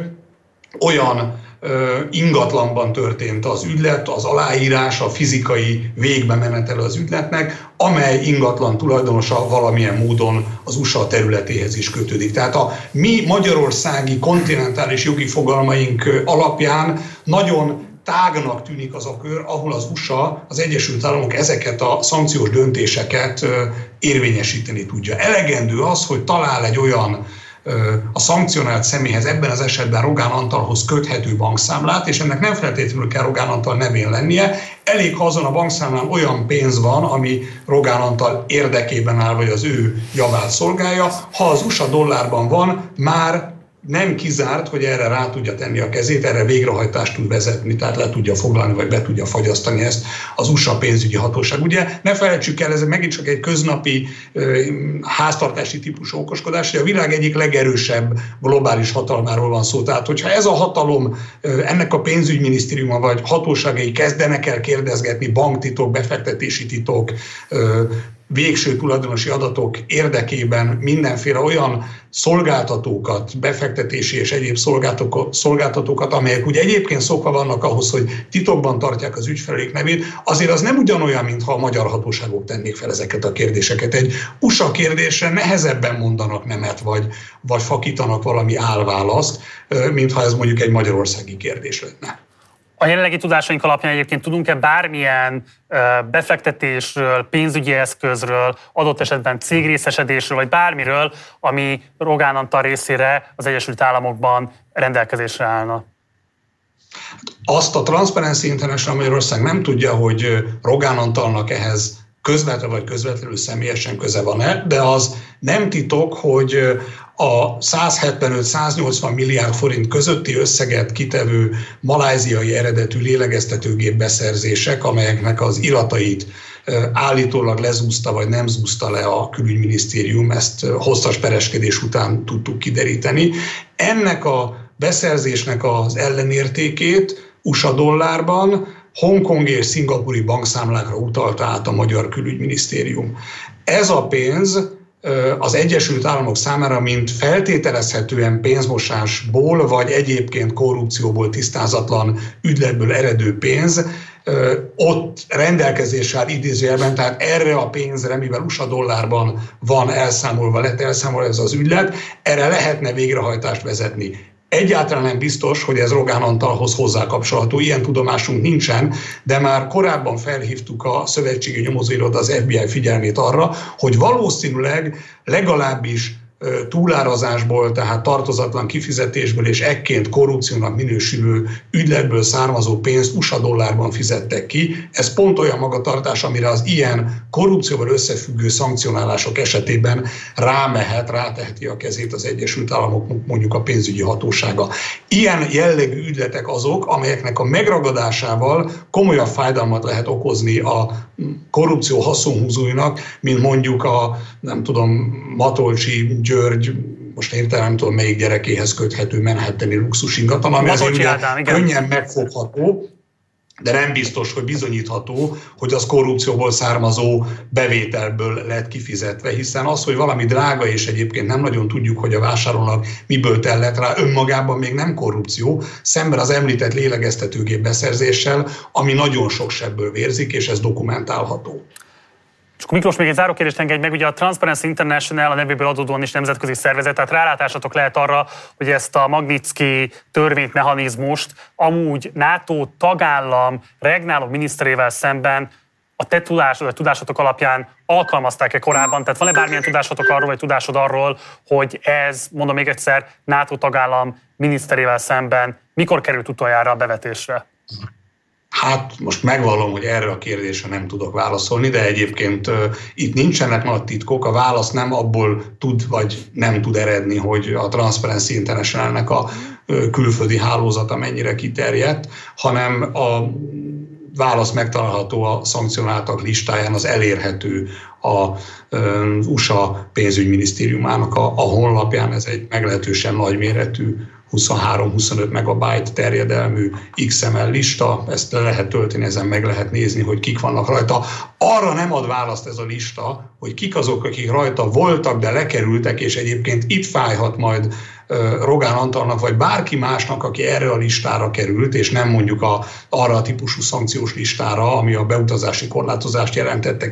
olyan ingatlanban történt az ügylet, az aláírás, a fizikai végbemenetel az ügyletnek, amely ingatlan tulajdonosa valamilyen módon az USA területéhez is kötődik. Tehát a mi magyarországi kontinentális jogi fogalmaink alapján nagyon tágnak tűnik az a kör, ahol az USA, az Egyesült Államok ezeket a szankciós döntéseket érvényesíteni tudja. Elegendő az, hogy talál egy olyan a szankcionált személyhez, ebben az esetben Rogán Antalhoz köthető bankszámlát, és ennek nem feltétlenül kell Rogán Antal nevén lennie, elég, ha azon a bankszámlán olyan pénz van, ami Rogán Antal érdekében áll, vagy az ő javát szolgálja. Ha az USA dollárban van, már nem kizárt, hogy erre rá tudja tenni a kezét, erre végrehajtást tud vezetni, tehát le tudja foglalni, vagy be tudja fagyasztani ezt az USA pénzügyi hatóság. Ugye ne felejtsük el, ez megint csak egy köznapi háztartási típusú okoskodás, hogy a világ egyik legerősebb globális hatalmáról van szó. Tehát, hogyha ez a hatalom, ennek a pénzügyminisztériuma vagy hatóságai kezdenek el kérdezgetni banktitok, befektetési titok, végső tulajdonosi adatok érdekében mindenféle olyan szolgáltatókat, befektetési és egyéb szolgáltatókat, amelyek ugye egyébként szokva vannak ahhoz, hogy titokban tartják az ügyfelék nevét, azért az nem ugyanolyan, mintha a magyar hatóságok tennék fel ezeket a kérdéseket. Egy USA kérdésre nehezebben mondanak nemet, vagy fakítanak valami álválaszt, mintha ez mondjuk egy magyarországi kérdés lenne. A jelenlegi tudásaink alapján egyébként tudunk-e bármilyen befektetésről, pénzügyi eszközről, adott esetben cégrészesedésről, vagy bármiről, ami Rogán Antal részére az Egyesült Államokban rendelkezésre állna? Azt a Transparency International Magyarország nem tudja, hogy Rogán Antalnak ehhez közvetlenül vagy közvetlenül személyesen köze van-e, de az nem titok, hogy a 175-180 milliárd forint közötti összeget kitevő maláziai eredetű lélegeztetőgép beszerzések, amelyeknek az iratait állítólag lezúzta vagy nem zúzta le a külügyminisztérium, ezt hosszas pereskedés után tudtuk kideríteni. Ennek a beszerzésnek az ellenértékét USA dollárban hongkongi és szingapúri bankszámlákra utalta át a magyar külügyminisztérium. Ez a pénz az Egyesült Államok számára, mint feltételezhetően pénzmosásból, vagy egyébként korrupcióból, tisztázatlan ügyletből eredő pénz, ott rendelkezéssel idézőjelben, tehát erre a pénzre, mivel USA dollárban van lett elszámolva ez az ügylet, erre lehetne végrehajtást vezetni. Egyáltalán nem biztos, hogy ez Rogán Antalhoz hozzákapcsolható, ilyen tudomásunk nincsen, de már korábban felhívtuk a Szövetségi Nyomozóiroda, az FBI figyelmét arra, hogy valószínűleg legalábbis túlárazásból, tehát tartozatlan kifizetésből és ekként korrupciónak minősülő ügyletből származó pénzt USA dollárban fizettek ki. Ez pont olyan magatartás, amire az ilyen korrupcióval összefüggő szankcionálások esetében ráteheti a kezét az Egyesült Államok, mondjuk a pénzügyi hatósága. Ilyen jellegű ügyletek azok, amelyeknek a megragadásával komolyabb fájdalmat lehet okozni a korrupció haszonhúzóinak, mint mondjuk a, nem tudom, Matolcsi György, most értelem nem tudom melyik gyerekéhez köthető manhattani luxus ingatlan, ami azért könnyen megfogható, de nem biztos, hogy bizonyítható, hogy az korrupcióból származó bevételből lett kifizetve, hiszen az, hogy valami drága, és egyébként nem nagyon tudjuk, hogy a vásárolónak miből tellett rá, önmagában még nem korrupció, szemben az említett lélegeztetőgép beszerzéssel, ami nagyon sok sebből vérzik, és ez dokumentálható. És akkor Miklós, még egy záró kérdést engedj meg, ugye a Transparency International a nevéből adódóan is nemzetközi szervezet, tehát rálátásatok lehet arra, hogy ezt a Magnitsky törvénymechanizmust amúgy NATO tagállam regnáló miniszterével szemben a te tudásotok alapján alkalmazták-e korábban? Tehát van-e bármilyen tudásotok arról, vagy tudásod arról, hogy ez, mondom még egyszer, NATO tagállam miniszterével szemben mikor került utoljára a bevetésre? Hát most megvallom, hogy erre a kérdésre nem tudok válaszolni, de egyébként itt nincsenek nagy titkok, a válasz nem abból tud vagy nem tud eredni, hogy a Transparency Internationalnek a külföldi hálózata mennyire kiterjedt, hanem a válasz megtalálható a szankcionáltak listáján, az elérhető az USA pénzügyminisztériumának a honlapján. Ez egy meglehetősen nagyméretű 23-25 megabyte terjedelmű XML lista, ezt le lehet tölteni, ezen meg lehet nézni, hogy kik vannak rajta. Arra nem ad választ ez a lista, hogy kik azok, akik rajta voltak, de lekerültek, és egyébként itt fájhat majd Rogán Antalnak, vagy bárki másnak, aki erre a listára került, és nem mondjuk arra a típusú szankciós listára, ami a beutazási korlátozást jelentette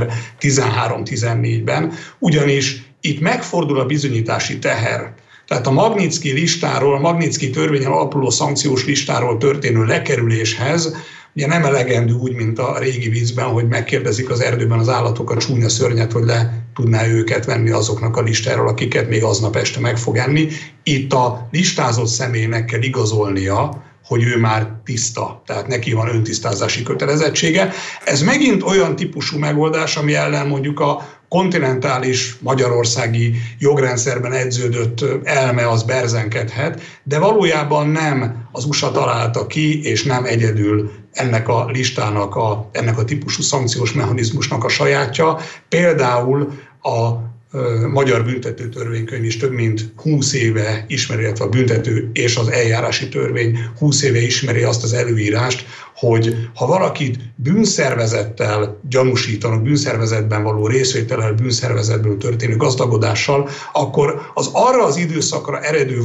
2013-14-ben, ugyanis itt megfordul a bizonyítási teher. Tehát a Magnitsky listáról, a Magnitsky törvényen alapuló szankciós listáról történő lekerüléshez ugye nem elegendő úgy, mint a régi viccben, hogy megkérdezik az erdőben az állatok a csúnya szörnyet, hogy le tudná őket venni azoknak a listáról, akiket még aznap este meg fog enni. Itt a listázott személynek kell igazolnia, hogy ő már tiszta, tehát neki van öntisztázási kötelezettsége. Ez megint olyan típusú megoldás, ami ellen mondjuk a kontinentális magyarországi jogrendszerben edződött elme az berzenkedhet, de valójában nem az USA találta ki, és nem egyedül ennek a listának, ennek a típusú szankciós mechanizmusnak a sajátja. Például a magyar büntető törvénykönyv is több mint 20 éve ismeri, illetve a büntető és az eljárási törvény 20 éve ismeri azt az előírást, hogy ha valakit bűnszervezettel gyanúsítanak, bűnszervezetben való részvétellel, bűnszervezetből történő gazdagodással, akkor az arra az időszakra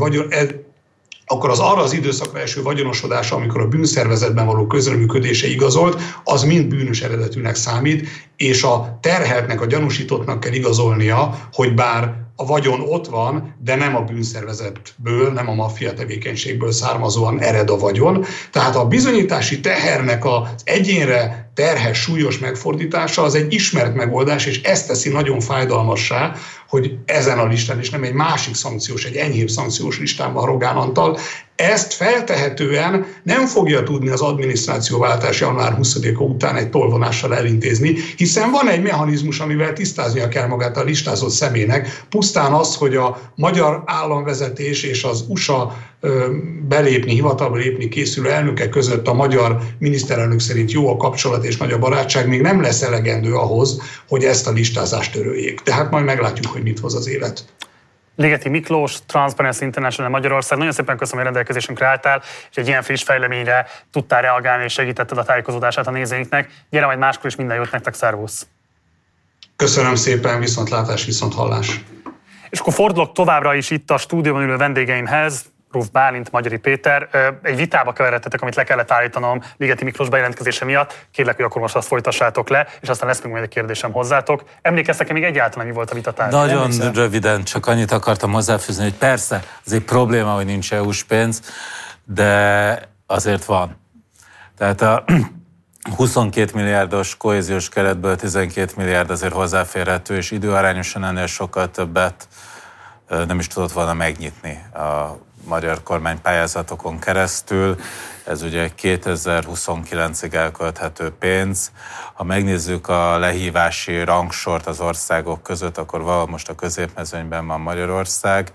eső vagyonosodása, amikor a bűnszervezetben való közreműködése igazolt, az mind bűnös eredetűnek számít, és a terheltnek, a gyanúsítottnak kell igazolnia, hogy bár a vagyon ott van, de nem a bűnszervezetből, nem a maffia tevékenységből származóan ered a vagyon. Tehát a bizonyítási tehernek az egyénre terhes, súlyos megfordítása az egy ismert megoldás, és ezt teszi nagyon fájdalmassá, hogy ezen a listán, és nem egy másik szankciós, egy enyhébb szankciós listán van Rogán Antal. Ezt feltehetően nem fogja tudni az adminisztrációváltás január 20-a után egy tolvonással elintézni, hiszen van egy mechanizmus, amivel tisztáznia kell magát a listázott személynek, pusztán az, hogy a magyar államvezetés és az USA hivatalba lépni készülő elnöke között a magyar miniszterelnök szerint jó a kapcsolat és nagy a barátság, még nem lesz elegendő ahhoz, hogy ezt a listázást töröljék. Tehát majd meglátjuk, hogy mit hoz az élet. Ligeti Miklós, Transparency International Magyarország. Nagyon szépen köszönöm, hogy rendelkezésünkre álltál, és egy ilyen friss fejleményre tudtál reagálni, és segítetted a tájékozódását a nézőinknek. Gyere majd máskor is, minden jót nektek, szervusz! Köszönöm szépen, viszontlátás, viszonthallás! És akkor fordulok továbbra is itt a stúdióban ülő vendégeimhez, Ruf Bálint, Magyari Péter. Egy vitába keveredtetek, amit le kellett állítanom Ligeti Miklós bejelentkezése miatt. Kérlek, hogy akkor most azt folytassátok le, és aztán lesz még majd egy kérdésem hozzátok. Emlékeztek-e még egyáltalán, mi volt a vitatárgy? Nagyon röviden, csak annyit akartam hozzáfűzni, hogy persze, ez egy probléma, hogy nincs EU-s pénz, de azért van. Tehát a 22 milliárdos kohéziós keretből 12 milliárd azért hozzáférhető, és időarányosan ennél sokkal többet nem is tudott volna megnyitni a magyar kormány pályázatokon keresztül. Ez ugye 2029-ig elkölthető pénz. Ha megnézzük a lehívási rangsort az országok között, akkor valahol most a középmezőnyben van Magyarország.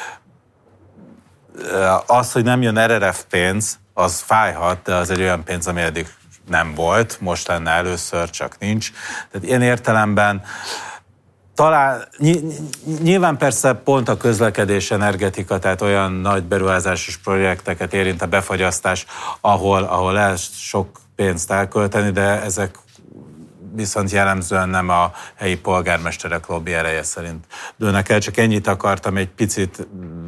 Az, hogy nem jön RRF pénz, az fájhat, de az egy olyan pénz, ami eddig nem volt, most lenne először, csak nincs. Tehát ilyen értelemben talán, nyilván persze pont a közlekedés, energetika, tehát olyan nagy beruházásos projekteket érint a befagyasztás, ahol lehet sok pénzt elkölteni, de ezek viszont jellemzően nem a helyi polgármesterek lobby ereje szerint dőlnek el. Csak ennyit akartam egy picit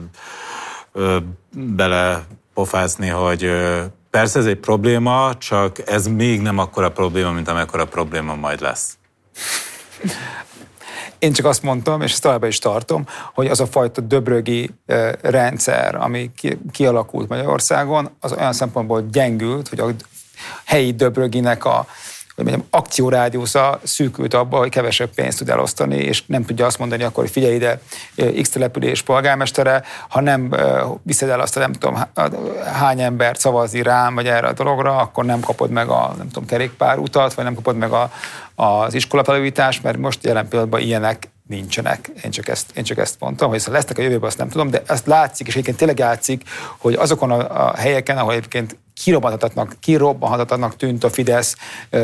belepofázni, hogy persze ez egy probléma, csak ez még nem akkora probléma, mint amekkora probléma majd lesz. Én csak azt mondtam, és ezt továbbá is tartom, hogy az a fajta döbrögi rendszer, ami kialakult Magyarországon, az olyan szempontból gyengült, hogy a helyi döbröginek a akciórádiusza szűkült abba, hogy kevesebb pénzt tud elosztani, és nem tudja azt mondani akkor, hogy figyelj ide, X település polgármestere, ha nem viszed el azt a nem tudom hány embert szavazni rám, vagy erre a dologra, akkor nem kapod meg a nem tudom kerékpárutat, vagy nem kapod meg az iskolafelújítást, mert most jelen pillanatban ilyenek nincsenek. Én csak ezt mondtam, hogy ezt lesznek a jövőben, azt nem tudom, de azt látszik, és egyébként tényleg látszik, hogy azokon a helyeken, ahol egyébként kirobbanhatatlannak tűnt a Fidesz,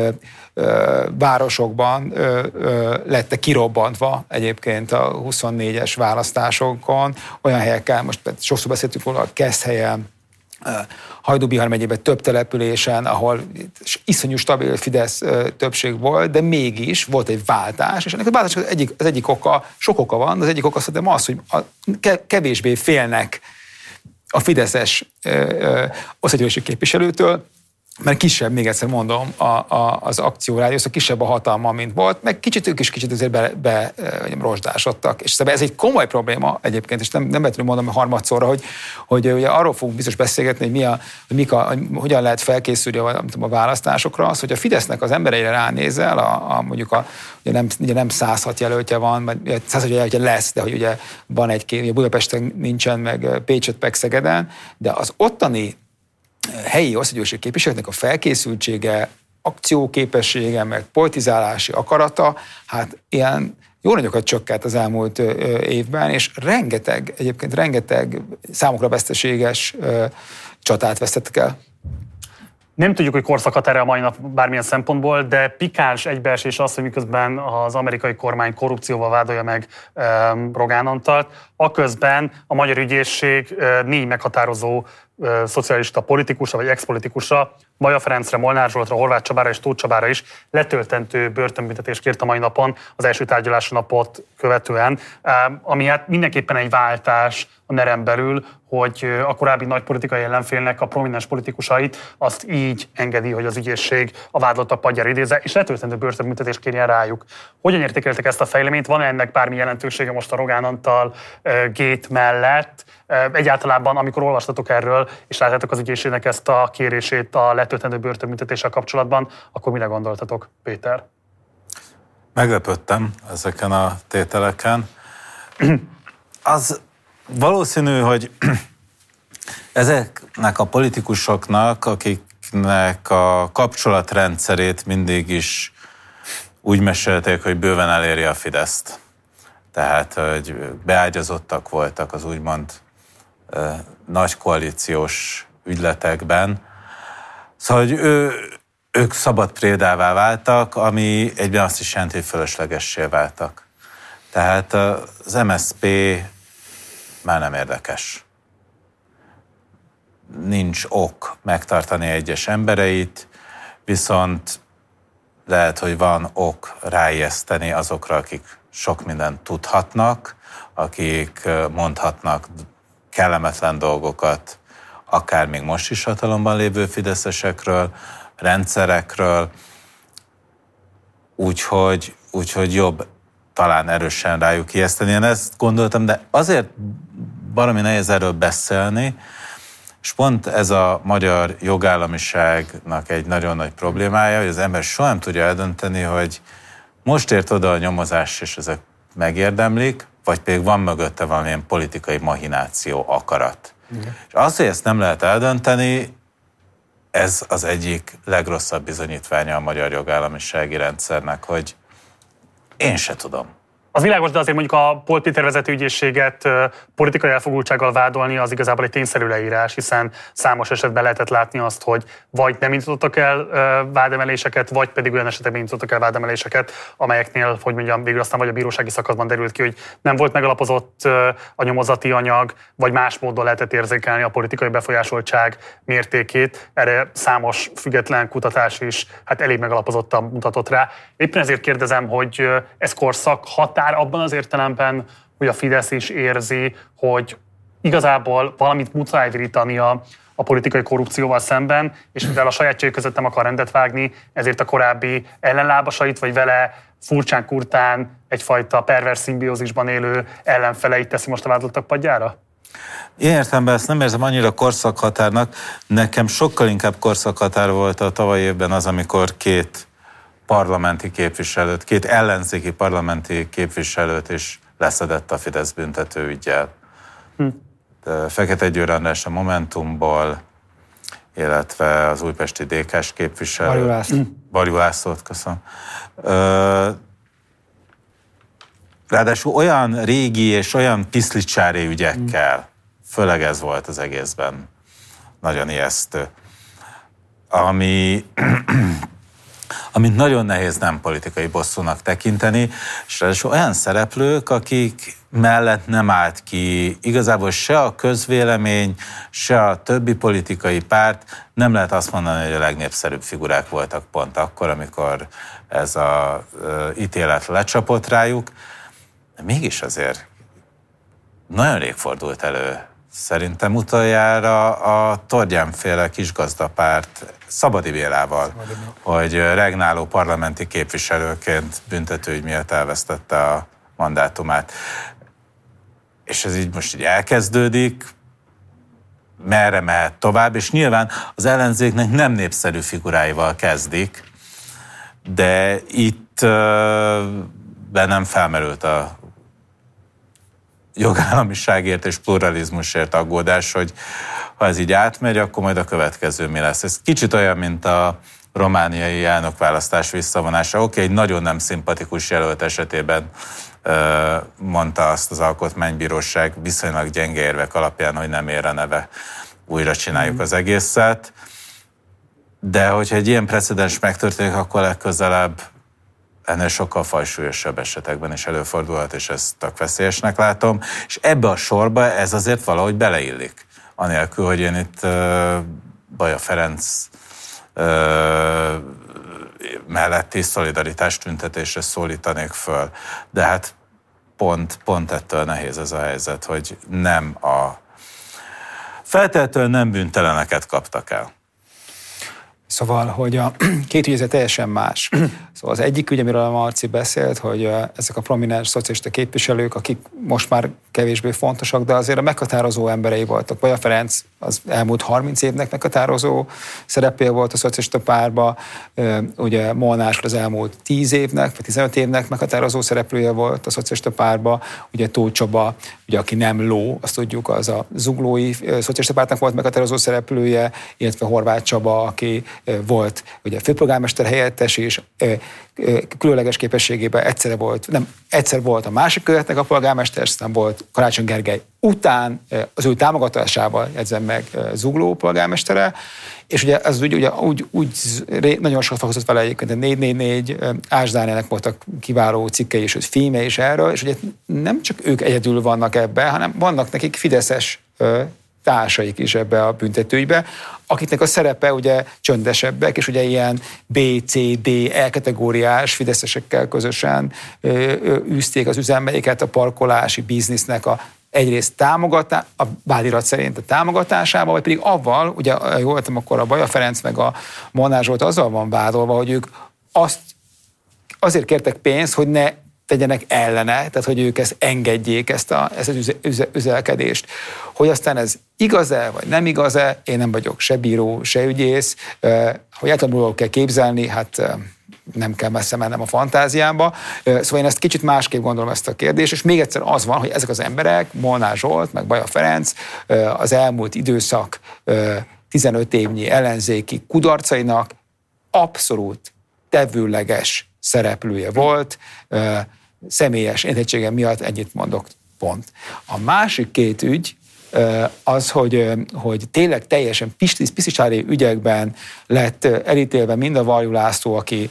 városokban lettek kirobbantva egyébként a 24-es választásokon, olyan helyeken, most sokszor beszéltünk róla, a Keszthelyen, Hajdú-Bihar megyében több településen, ahol iszonyú stabil Fidesz többség volt, de mégis volt egy váltás, és ennek a váltásnak az egyik oka, sok oka van, az egyik oka szerintem az, hogy kevésbé félnek a fideszes országgyűlési képviselőtől, mert kisebb, még egyszer mondom, az akciórádiusz, kisebb a hatalma, mint volt, meg ők is kicsit azért rozsdásodtak. És szóval ez egy komoly probléma egyébként, és nem vettem mondom harmadszorra, hogy ugye arról fogunk biztos beszélgetni, hogy hogyan lehet felkészülni a választásokra, az, hogy a Fidesznek az embereire ránézel, ugye nem 106 jelöltje van, vagy 106 jelöltje lesz, de hogy ugye van egy-két, Budapesten nincsen, meg Pécset, meg Szegeden, de az ottani helyi országgyűlési képviselőknek a felkészültsége, akcióképessége, meg politizálási akarata, hát ilyen jó nagyokat csökkent az elmúlt évben, és rengeteg számukra veszteséges csatát vesztettek el. Nem tudjuk, hogy korszakhat erre a mai nap bármilyen szempontból, de pikáns egybeesés az, hogy miközben az amerikai kormány korrupcióval vádolja meg Rogán Antalt, aközben a magyar ügyészség 4 meghatározó szocialista politikusra vagy ex-politikusra, Baja Ferencre, Molnár Zsoltra, Horváth Csabára és Tóth Csabára is letöltendő börtönbüntetést kért a mai napon, az első tárgyalási napot követően, ami hát mindenképpen egy váltás a NER-en belül, hogy a korábbi nagy politikai ellenfélnek a prominens politikusait azt így engedi, hogy az ügyészség a vádlottak padjára idézze, és letöltendő börtönbüntetést kérjen rájuk. Hogyan értékeltek ezt a fejleményt? Van ennek bármi jelentősége most a Rogán Antal gét mellett, Egyáltalában, amikor olvastatok erről, és látjátok az ügyészségnek ezt a kérését a letöltendő börtönbüntetéssel kapcsolatban, akkor mire gondoltatok, Péter? Meglepődtem ezeken a tételeken. Az valószínű, hogy ezeknek a politikusoknak, akiknek a kapcsolatrendszerét mindig is úgy mesélték, hogy bőven eléri a Fideszt. Tehát, hogy beágyazottak voltak az úgymond nagy koalíciós ügyletekben. Szóval, hogy ők szabad prédává váltak, ami egyben azt is jelenti, hogy fölöslegessé váltak. Tehát az MSZP már nem érdekes. Nincs ok megtartani egyes embereit, viszont lehet, hogy van ok ráijeszteni azokra, akik sok mindent tudhatnak, akik mondhatnak kellemetlen dolgokat, akár még most is hatalomban lévő fideszesekről, rendszerekről, úgyhogy jobb talán erősen rájuk ijeszteni. Én ezt gondoltam, de azért valami nehéz erről beszélni, és pont ez a magyar jogállamiságnak egy nagyon nagy problémája, hogy az ember soha nem tudja eldönteni, hogy most ért oda a nyomozás, és ezek megérdemlik, vagy pedig van mögötte valamilyen politikai mahináció, akarat. Igen. És az, hogy ezt nem lehet eldönteni, ez az egyik legrosszabb bizonyítványa a magyar jogállamisági rendszernek, hogy én se tudom. Az világos, de azért mondjuk a Polt Péter vezető ügyészséget politikai elfogultsággal vádolni az igazából egy tényszerű leírás, hiszen számos esetben lehetett látni azt, hogy vagy nem indítottak el vádemeléseket, vagy pedig olyan esetekben indítottak el vádemeléseket, amelyeknél, hogy mondjam, végül aztán vagy a bírósági szakaszban derült ki, hogy nem volt megalapozott a nyomozati anyag, vagy más módon lehetett érzékelni a politikai befolyásoltság mértékét. Erre számos független kutatás is elég megalapozottan mutatott rá. Éppen ezért kérdezem, hogy ez korszak határ abban az értelemben, hogy a Fidesz is érzi, hogy igazából valamit muszáj virítani a politikai korrupcióval szemben, és mivel a sajátjai között nem akar rendet vágni, ezért a korábbi ellenlábasait, vagy vele furcsán kurtán egyfajta pervers szimbiózisban élő ellenfeleit teszi most a vádlottak padjára? Én értelemben ezt nem érzem annyira korszakhatárnak. Nekem sokkal inkább korszakhatár volt a tavalyi évben az, amikor két ellenzéki parlamenti képviselőt is leszedett a Fidesz büntetőüggyel. Fekete Győr András a Momentumból, illetve az újpesti DK-s képviselő. Varjú Lászlót, köszönöm. Ráadásul olyan régi és olyan piszlicsári ügyekkel, főleg ez volt az egészben nagyon ijesztő, amit nagyon nehéz nem politikai bosszúnak tekinteni, és ráadásul olyan szereplők, akik mellett nem állt ki igazából se a közvélemény, se a többi politikai párt, nem lehet azt mondani, hogy a legnépszerűbb figurák voltak pont akkor, amikor ez az ítélet lecsapott rájuk, de mégis azért nagyon rég fordult elő. Szerintem utoljára a Tordján-féle kisgazdapárt Szabadi Bélával, hogy regnáló parlamenti képviselőként büntetőügy miatt elvesztette a mandátumát. És ez így most így elkezdődik, merre mehet tovább, és nyilván az ellenzéknek nem népszerű figuráival kezdik, de itt bennem felmerült a jogállamiságért és pluralizmusért aggódás, hogy ha ez így átmegy, akkor majd a következő mi lesz. Ez kicsit olyan, mint a romániai elnökválasztás visszavonása. Oké, egy nagyon nem szimpatikus jelölt esetében mondta azt az alkotmánybíróság viszonylag gyenge érvek alapján, hogy nem ér a neve. Újra csináljuk az egészet. De hogyha egy ilyen precedens megtörténik, akkor legközelebb ennél sokkal fajsúlyosabb esetekben is előfordulhat, és ezt tök veszélyesnek látom. És ebbe a sorba ez azért valahogy beleillik. Anélkül, hogy én itt Baja Ferenc melletti szolidaritás tüntetésre szólítanék föl. De hát pont ettől nehéz ez a helyzet, hogy feltétlenül nem bűnteleneket kaptak el. Szóval, hogy a két ügy teljesen más. Szóval az egyik ügy, amiről a Marci beszélt, hogy ezek a prominens szocialista képviselők, akik most már kevésbé fontosak, de azért a meghatározó emberei voltak. Baja Ferenc az elmúlt 30 évnek meghatározó szerepél volt a szocialista párba, ugye Molnár az elmúlt 10 évnek, vagy 15 évnek meghatározó szereplője volt a szocialista párba, ugye Tóth Csaba, ugye aki nem ló, azt tudjuk, az a zuglói szocialista pártnak volt meghatározó szereplője, illetve Horváth Csaba, aki volt ugye főpolgármester helyettes, és különleges képességében egyszer volt a másik kerületnek a polgármester, aztán volt Karácsony Gergely után az ő támogatásával jegyzem meg Zugló polgármestere, és ugye ez úgy nagyon sokat foglalkozott vele egyébként, a 444 Ács Dánielnek voltak kiváló cikkei és filmje is erről, és ugye nem csak ők egyedül vannak ebben, hanem vannak nekik fideszes társaik is ebbe a büntetőügybe, akiknek a szerepe ugye csöndesebbek, és ugye ilyen B, C, D, E kategóriás fideszesekkel közösen űzték az üzemeiket a parkolási biznisznek egyrészt a vádirat szerint a támogatásával, vagy pedig avval, ugye jól vettem, akkor a Baja Ferenc meg a Molnár Zsolt azzal van vádolva, hogy ők azért kértek pénzt, hogy ne tegyenek ellene, tehát hogy ők ezt engedjék, ezt az üzelkedést. Hogy aztán ez igaz-e, vagy nem igaz-e, én nem vagyok se bíró, se ügyész, hogy általában kell képzelni, hát nem kell messze mennem a fantáziámba. Szóval én ezt kicsit másképp gondolom ezt a kérdést, és még egyszer az van, hogy ezek az emberek, Molnár Zsolt, meg Baja Ferenc az elmúlt időszak 15 évnyi ellenzéki kudarcainak abszolút tevőleges szereplője volt, személyes érdettségem miatt ennyit mondok, pont. A másik két ügy az, hogy tényleg teljesen piszicsári ügyekben lett elítélve mind a Varjú László, aki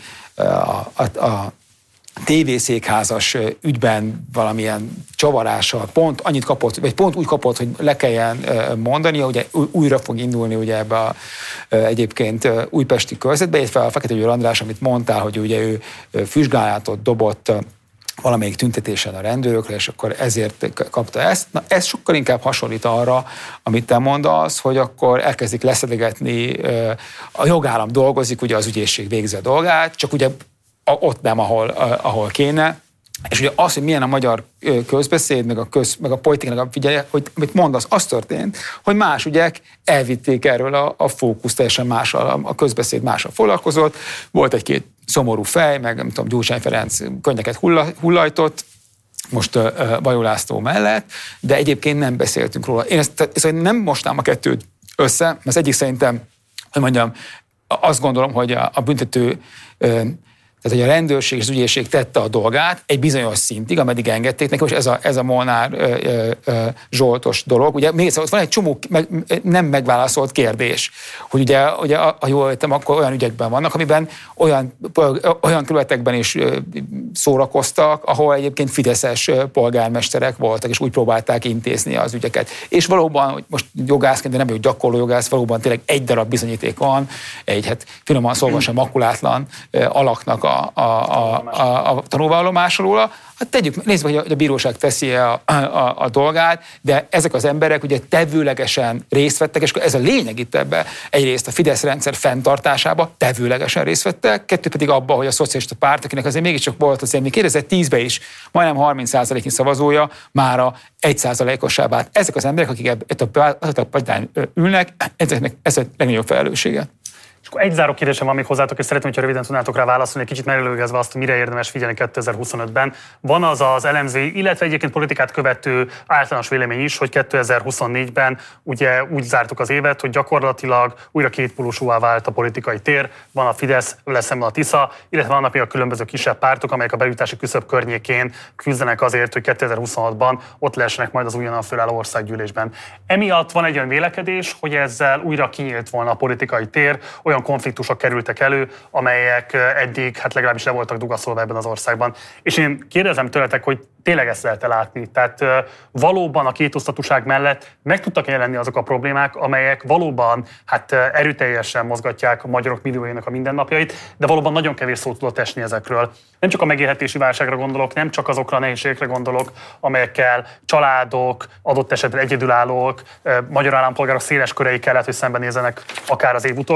a tévészékházas ügyben valamilyen csavarással pont annyit kapott, vagy pont úgy kapott, hogy le kelljen mondania, ugye újra fog indulni ugye ebbe egyébként újpesti körzetbe, illetve a Fekete Győr András, amit mondtál, hogy ugye ő füstgálátot dobott valamelyik tüntetésen a rendőrökre, és akkor ezért kapta ezt. Na, ez sokkal inkább hasonlít arra, amit te mondasz, hogy akkor elkezdik leszedegetni, a jogállam dolgozik, ugye az ügyészség végzi a dolgát, csak ugye ott nem, ahol kéne. És ugye az, hogy milyen a magyar közbeszéd, meg a politikának a figyelje, hogy amit mondasz, az történt, hogy más ügyek elvitték erről a fókusz, teljesen mással, a közbeszéd mással foglalkozott. Volt egy-két szomorú fej, meg nem tudom, Gyurcsány Ferenc könnyeket hullajtott, most Bajó László mellett, de egyébként nem beszéltünk róla. Én ezt nem mostám a kettőt össze, mert az egyik szerintem, hogy mondjam, azt gondolom, hogy a büntető, tehát, hogy a rendőrség és az ügyészség tette a dolgát egy bizonyos szintig, ameddig engedték neki, és ez a Molnár Zsoltos dolog. Ugye még egyszer, ott van egy csomó nem megválaszolt kérdés, hogy ugye ha jól értem, akkor olyan ügyekben vannak, amiben olyan kerületekben is szórakoztak, ahol egyébként fideszes polgármesterek voltak, és úgy próbálták intézni az ügyeket. És valóban, hogy most jogászként, de nem vagyok gyakorló jogász, valóban tényleg egy darab bizonyíték van, hát finoman szólva sem makulátlan alaknak a tanúvallomásról róla. Hát nézzük, hogy a bíróság teszi a dolgát, de ezek az emberek ugye tevőlegesen részt vettek, és ez a lényeg itt ebben, egyrészt a Fidesz rendszer fenntartásába tevőlegesen részt vettek, kettő pedig abba, hogy a szocialista párt, akinek azért mégiscsak volt azért még 2010-ben is majdnem 30%-nyi szavazója, mára 1%-ossá vált. Ezek az emberek, akik a padján ülnek, ezeknek ez a legnagyobb felelőssége. És akkor egy záró kérdésem van még hozzátok, és szeretném, hogyha röviden tudnátok rá válaszolni, egy kicsit megelőlegezve azt, mire érdemes figyelni 2025-ben. Van az elemzői, illetve egyébként politikát követő általános vélemény is, hogy 2024-ben ugye úgy zártuk az évet, hogy gyakorlatilag újra kétpólusúvá vált a politikai tér. Van a Fidesz, vele szemben a Tisza, illetve vannak még a különböző kisebb pártok, amelyek a bejutási küszöb környékén küzdenek azért, hogy 2026-ban ott lehessenek majd az újonnan fölálló országgyűlésben. Emiatt van egy olyan vélekedés, hogy ezzel újra kinyílt volna a politikai tér, olyan konfliktusok kerültek elő, amelyek eddig hát legalábbis le voltak dugaszolva ebben az országban. És én kérdezem tőletek, hogy tényleg ezt lehet látni. Tehát valóban a kétosztatúság mellett meg tudtak jelenni azok a problémák, amelyek valóban hát erőteljesen mozgatják a magyarok millióinak a mindennapjait, de valóban nagyon kevés szó tudott esni ezekről. Nem csak a megélhetési válságra gondolok, nem csak azokra a nehézségekre gondolok, amelyekkel családok, adott esetben egyedülállók, magyar állampolgárok széles körei kellett, hogy szembenézzenek akár az év utolsó napjaiban,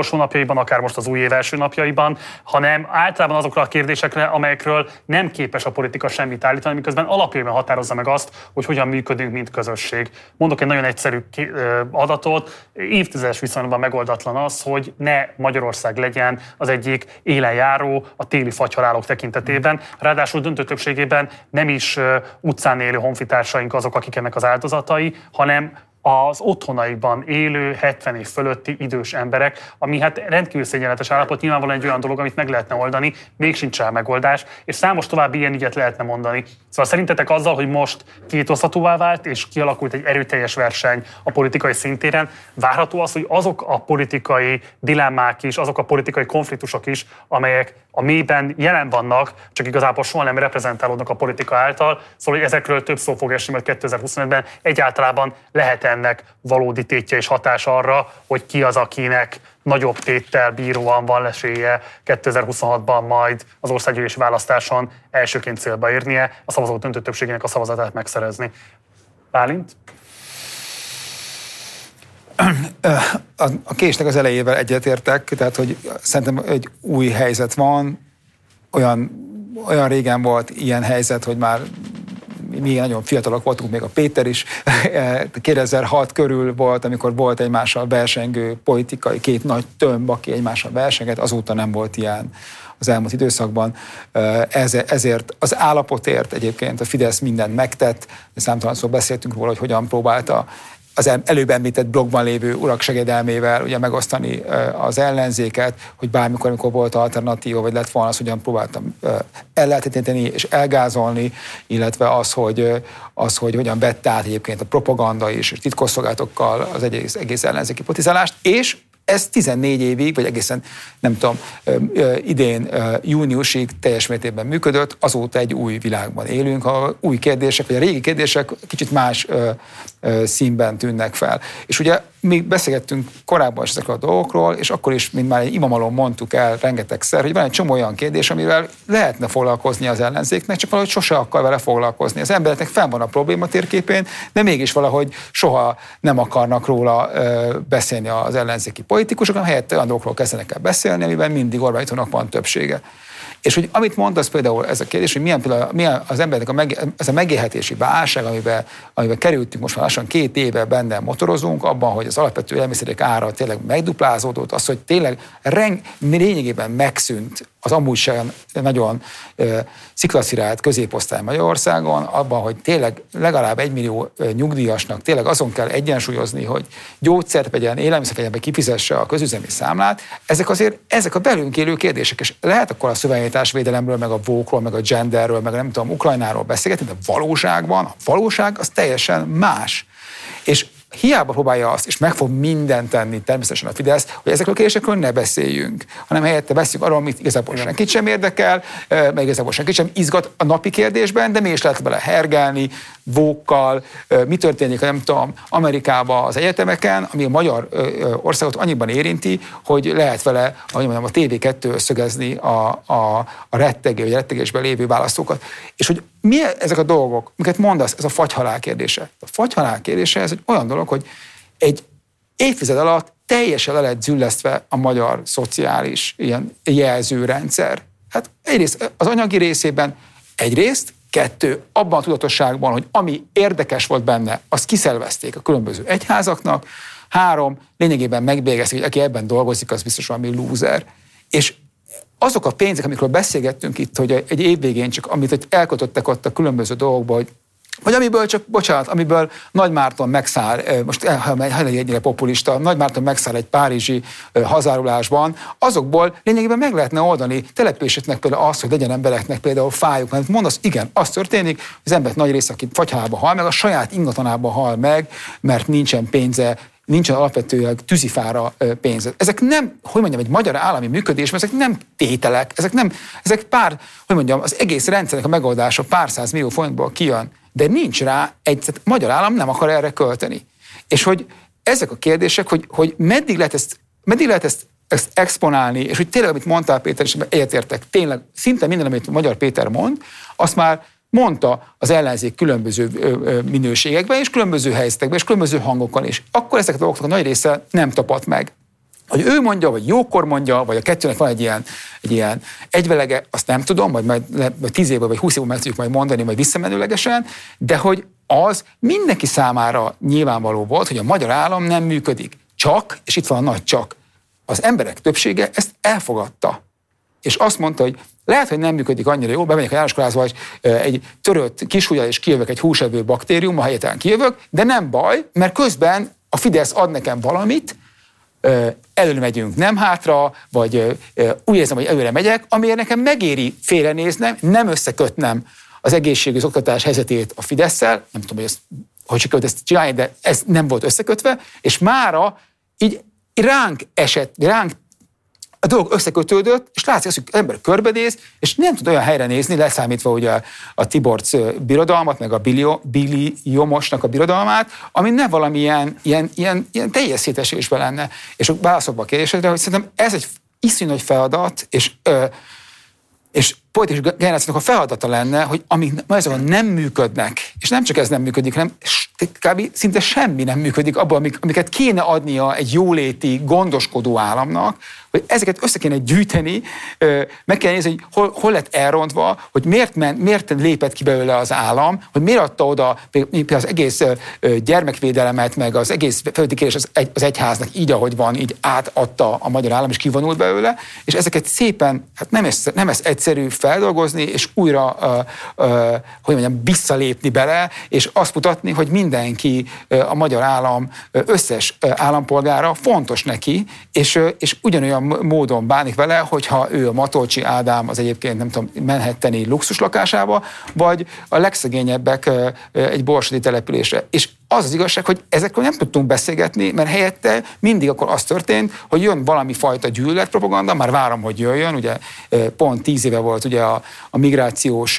napjaiban, akár most az új év első napjaiban, hanem általában azokra a kérdésekre, amelyekről nem képes a politika semmit állítani, miközben alapjában határozza meg azt, hogy hogyan működünk, mint közösség. Mondok egy nagyon egyszerű adatot, évtizedes viszonyban megoldatlan az, hogy ne Magyarország legyen az egyik élenjáró a téli fagyhalálok tekintetében. Ráadásul döntő többségében nem is utcán élő honfitársaink azok, akik ennek az áldozatai, hanem az otthonaikban élő 70 év fölötti idős emberek, ami hát rendkívül szégyenletes állapot, nyilvánvalóan egy olyan dolog, amit meg lehetne oldani, még sincs rá megoldás, és számos további ilyen ügyet lehetne mondani. Szóval szerintetek azzal, hogy most kétosztatúvá vált, és kialakult egy erőteljes verseny a politikai szintéren, várható az, hogy azok a politikai dilemmák is, azok a politikai konfliktusok is, amelyek a mélyben jelen vannak, csak igazából soha nem reprezentálódnak a politika által, szóval hogy ezekről több szó fog esni, mert 2025-ben egyáltalán lehet ennek valódi tétje és hatás arra, hogy ki az, akinek nagyobb téttel bíróan van esélye 2026-ban majd az országgyűlési választáson elsőként célba érnie, a szavazók döntő többségének a szavazatát megszerezni. Bálint? A késnek az elejével egyetértek, tehát hogy szerintem egy új helyzet van, olyan régen volt ilyen helyzet, hogy már mi nagyon fiatalok voltunk, még a Péter is, 2006 körül volt, amikor volt egymással versengő politikai két nagy tömb, aki egymással versengett, azóta nem volt ilyen az elmúlt időszakban. Ezért az állapotért egyébként a Fidesz mindent megtett, számtalanszor beszéltünk róla, hogy hogyan próbálta az előbb említett blogban lévő urak segedelmével ugye megosztani az ellenzéket, hogy bármikor, amikor volt alternatíva, vagy lett volna, az hogyan próbáltam ellehetetleníteni és elgázolni, illetve az, hogy hogyan vette át egyébként a propaganda és titkosszolgálatokkal az egész ellenzéki politizálást, és ez 14 évig, vagy egészen, nem tudom, idén júniusig teljes mértékben működött, azóta egy új világban élünk, a új kérdések, vagy a régi kérdések kicsit más színben tűnnek fel. És ugye mi beszélgettünk korábban is ezekről a dolgokról, és akkor is, mint már egy imamalom mondtuk el rengetegszer, hogy van egy csomó olyan kérdés, amivel lehetne foglalkozni az ellenzéknek, csak valahogy sose akar vele foglalkozni. Az embereknek fenn van a probléma térképén, de mégis valahogy soha nem akarnak róla beszélni az ellenzéki politikusok, hanem helyette olyan dolgokról kezdenek el beszélni, amiben mindig Orbán Viktornak van többsége. És hogy amit mondasz például ez a kérdés, hogy milyen az embernek ez a megélhetési válság, amiben kerültünk most már lassan 2 éve benne motorozunk, abban, hogy az alapvető élelmiszerek ára tényleg megduplázódott, az, hogy tényleg lényegében megszűnt az amúgy sem nagyon sziklaszirált középosztály Magyarországon, abban, hogy tényleg legalább 1 millió nyugdíjasnak tényleg azon kell egyensúlyozni, hogy gyógyszert vegyen, élelmiszert vegyen, vagy kifizesse a közüzemi számlát, ezek a belünk élő kérdések, és lehet akkor a szövegnyitásvédelemről, meg a woke-ról, meg a genderről, meg nem tudom, Ukrajnáról beszélgetni, de valóságban a valóság az teljesen más. És hiába próbálja azt, és meg fog mindent tenni természetesen a Fidesz, hogy ezekről a kérdésekről ne beszéljünk, hanem helyette beszéljünk arról, amit igazából senkit sem érdekel, meg igazából senkit sem izgat a napi kérdésben, de mégis lehet bele hergelni, vókkal, mi történik, nem tudom, Amerikában az egyetemeken, ami a magyar országot annyiban érinti, hogy lehet vele, ahogy mondjam, a TV2 szögezni a rettegésben lévő választókat. És hogy mi ezek a dolgok, amiket mondasz, ez a fagyhalál kérdése. A fagyhalál kérdése ez egy olyan dolog, hogy egy évtized alatt teljesen le lett züllesztve a magyar szociális ilyen jelzőrendszer. Hát egyrészt az anyagi részében egyrészt, 2, abban a tudatosságban, hogy ami érdekes volt benne, azt kiszelvezték a különböző egyházaknak, 3, lényegében megbélyegezték, hogy aki ebben dolgozik, az biztos valami lúzer. És azok a pénzek, amikről beszélgettünk itt, hogy egy év végén csak amit elkötöttek ott a különböző dolgokba, vagy amiből csak, amiből Nagy Márton megszáll, most ennyire populista, Nagy Márton megszáll egy párizsi hazárulásban, azokból lényegében meg lehetne oldani településeknek például azt, hogy legyen embereknek például fájuk. Mert mondasz, igen, az történik, az emberek nagy része, aki fagyhalába hal meg, a saját ingatlanába hal meg, mert nincsen pénze, nincsen alapvetően tűzifára pénz. Ezek nem, hogy mondjam, egy magyar állami működésben, ezek nem tételek, ezek pár, hogy mondjam, az egész rendszernek a megoldása pár 100 millió forintból kijön, de nincs rá, egy magyar állam nem akar erre költeni. És hogy ezek a kérdések, hogy meddig lehet ezt exponálni, és hogy tényleg, amit mondtál, Péter, és egyetértek, tényleg szinte minden, amit Magyar Péter mond, azt már mondta az ellenzék különböző minőségekben, és különböző helyzetekben, és különböző hangokkal is. Akkor ezek a dolgoknak a nagy része nem tapadt meg. Hogy ő mondja, vagy jókor mondja, vagy a kettőnek van egy ilyen egyvelege, azt nem tudom, vagy 10 évvel, vagy 20 évvel meg tudjuk majd mondani, vagy visszamenőlegesen, de hogy az mindenki számára nyilvánvaló volt, hogy a magyar állam nem működik. Csak, és itt van a nagy csak, az emberek többsége ezt elfogadta. És azt mondta, hogy lehet, hogy nem működik annyira jól, bemegyek a jánoskolászba, és egy törött kisujjal, és kijövök egy húsevő baktérium, a helyetlen kijövök, de nem baj, mert közben a Fidesz ad nekem valamit, előre megyünk, nem hátra, vagy úgy érzem, hogy előre megyek, amiért nekem megéri félrenéznem, nem összekötnem az egészségügyi oktatás helyzetét a Fidesszel, nem tudom, hogy hogy sikerült ezt csinálni, de ez nem volt összekötve, és mára így ránk a dolog összekötődött, és látszik azt, hogy az ember körbedész, és nem tud olyan helyre nézni, leszámítva ugye a Tiborcs birodalmat, meg a Biliomosnak a birodalmát, ami ne valamilyen ilyen teljes szétesésben lenne. És válaszolva a kérdésedre, hogy szerintem ez egy iszonyú nagy feladat, és politikai generációnak a feladata lenne, hogy amik azon nem működnek, és nem csak ez nem működik, hanem kb. Szinte semmi nem működik abban, amiket kéne adnia egy jóléti, gondoskodó államnak, hogy ezeket össze kéne gyűjteni, meg kell nézni, hogy hol lett elrontva, hogy miért lépett ki belőle az állam, hogy miért adta oda az egész gyermekvédelemet, meg az egész felütikérés az egyháznak így, ahogy van, így átadta a magyar állam, és kivonult belőle, és ezeket szépen, hát nem ez egyszerű feldolgozni, és újra, hogy mondjam, visszalépni bele, és azt mutatni, hogy mindenki, a magyar állam összes állampolgára fontos neki, és ugyanolyan módon bánik vele, hogyha ő a Matolcsi Ádám az egyébként, nem tudom, Manhattani luxus lakásába, vagy a legszegényebbek egy borsodi településre. És az az igazság, hogy ezekről nem tudtunk beszélgetni, mert helyette mindig akkor az történt, hogy jön valami fajta gyűlöletpropaganda, már várom, hogy jöjjön, ugye pont 10 éve volt ugye a migrációs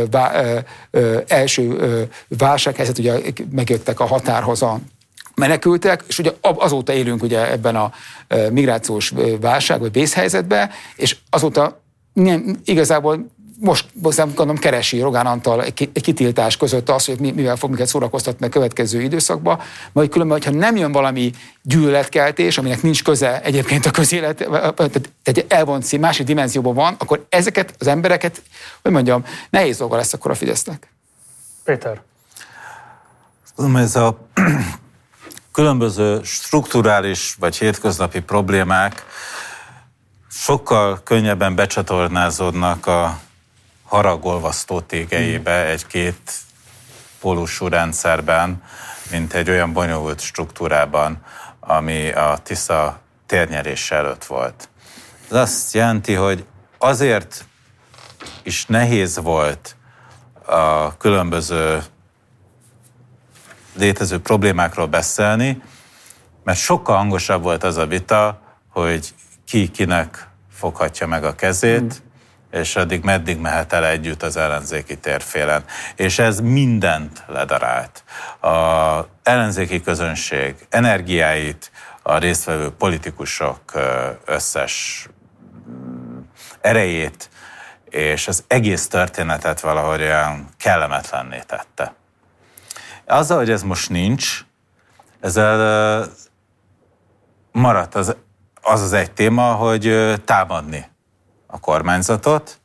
első válsághelyzet, ugye megjöttek a határhoz a menekültek, és ugye azóta élünk ugye ebben a migrációs válság vagy vészhelyzetben, és azóta nem, igazából most gondolom keresi Rogán Antal egy kitiltás között az, hogy mivel fog minket szórakoztatni a következő időszakban, majd különben, hogyha nem jön valami gyűlöletkeltés, aminek nincs köze egyébként a közélet, tehát elvont másik dimenzióban van, akkor ezeket az embereket, hogy mondjam, nehéz dolga lesz akkor a Fidesznek. Péter. Ez a különböző strukturális vagy hétköznapi problémák sokkal könnyebben becsatornázódnak a haragolvasztó tégelyébe egy két pólusú rendszerben, mint egy olyan bonyolult struktúrában, ami a Tisza térnyerése előtt volt. Ez azt jelenti, hogy azért is nehéz volt a különböző létező problémákról beszélni, mert sokkal hangosabb volt az a vita, hogy ki kinek foghatja meg a kezét, és addig meddig mehet el együtt az ellenzéki térfélen. És ez mindent ledarált. Az ellenzéki közönség energiáit, a résztvevő politikusok összes erejét, és az egész történetet valahogy olyan kellemetlenné tette. Azzal, hogy ez most nincs, ezzel maradt az egy téma, hogy támadni a kormányzatot,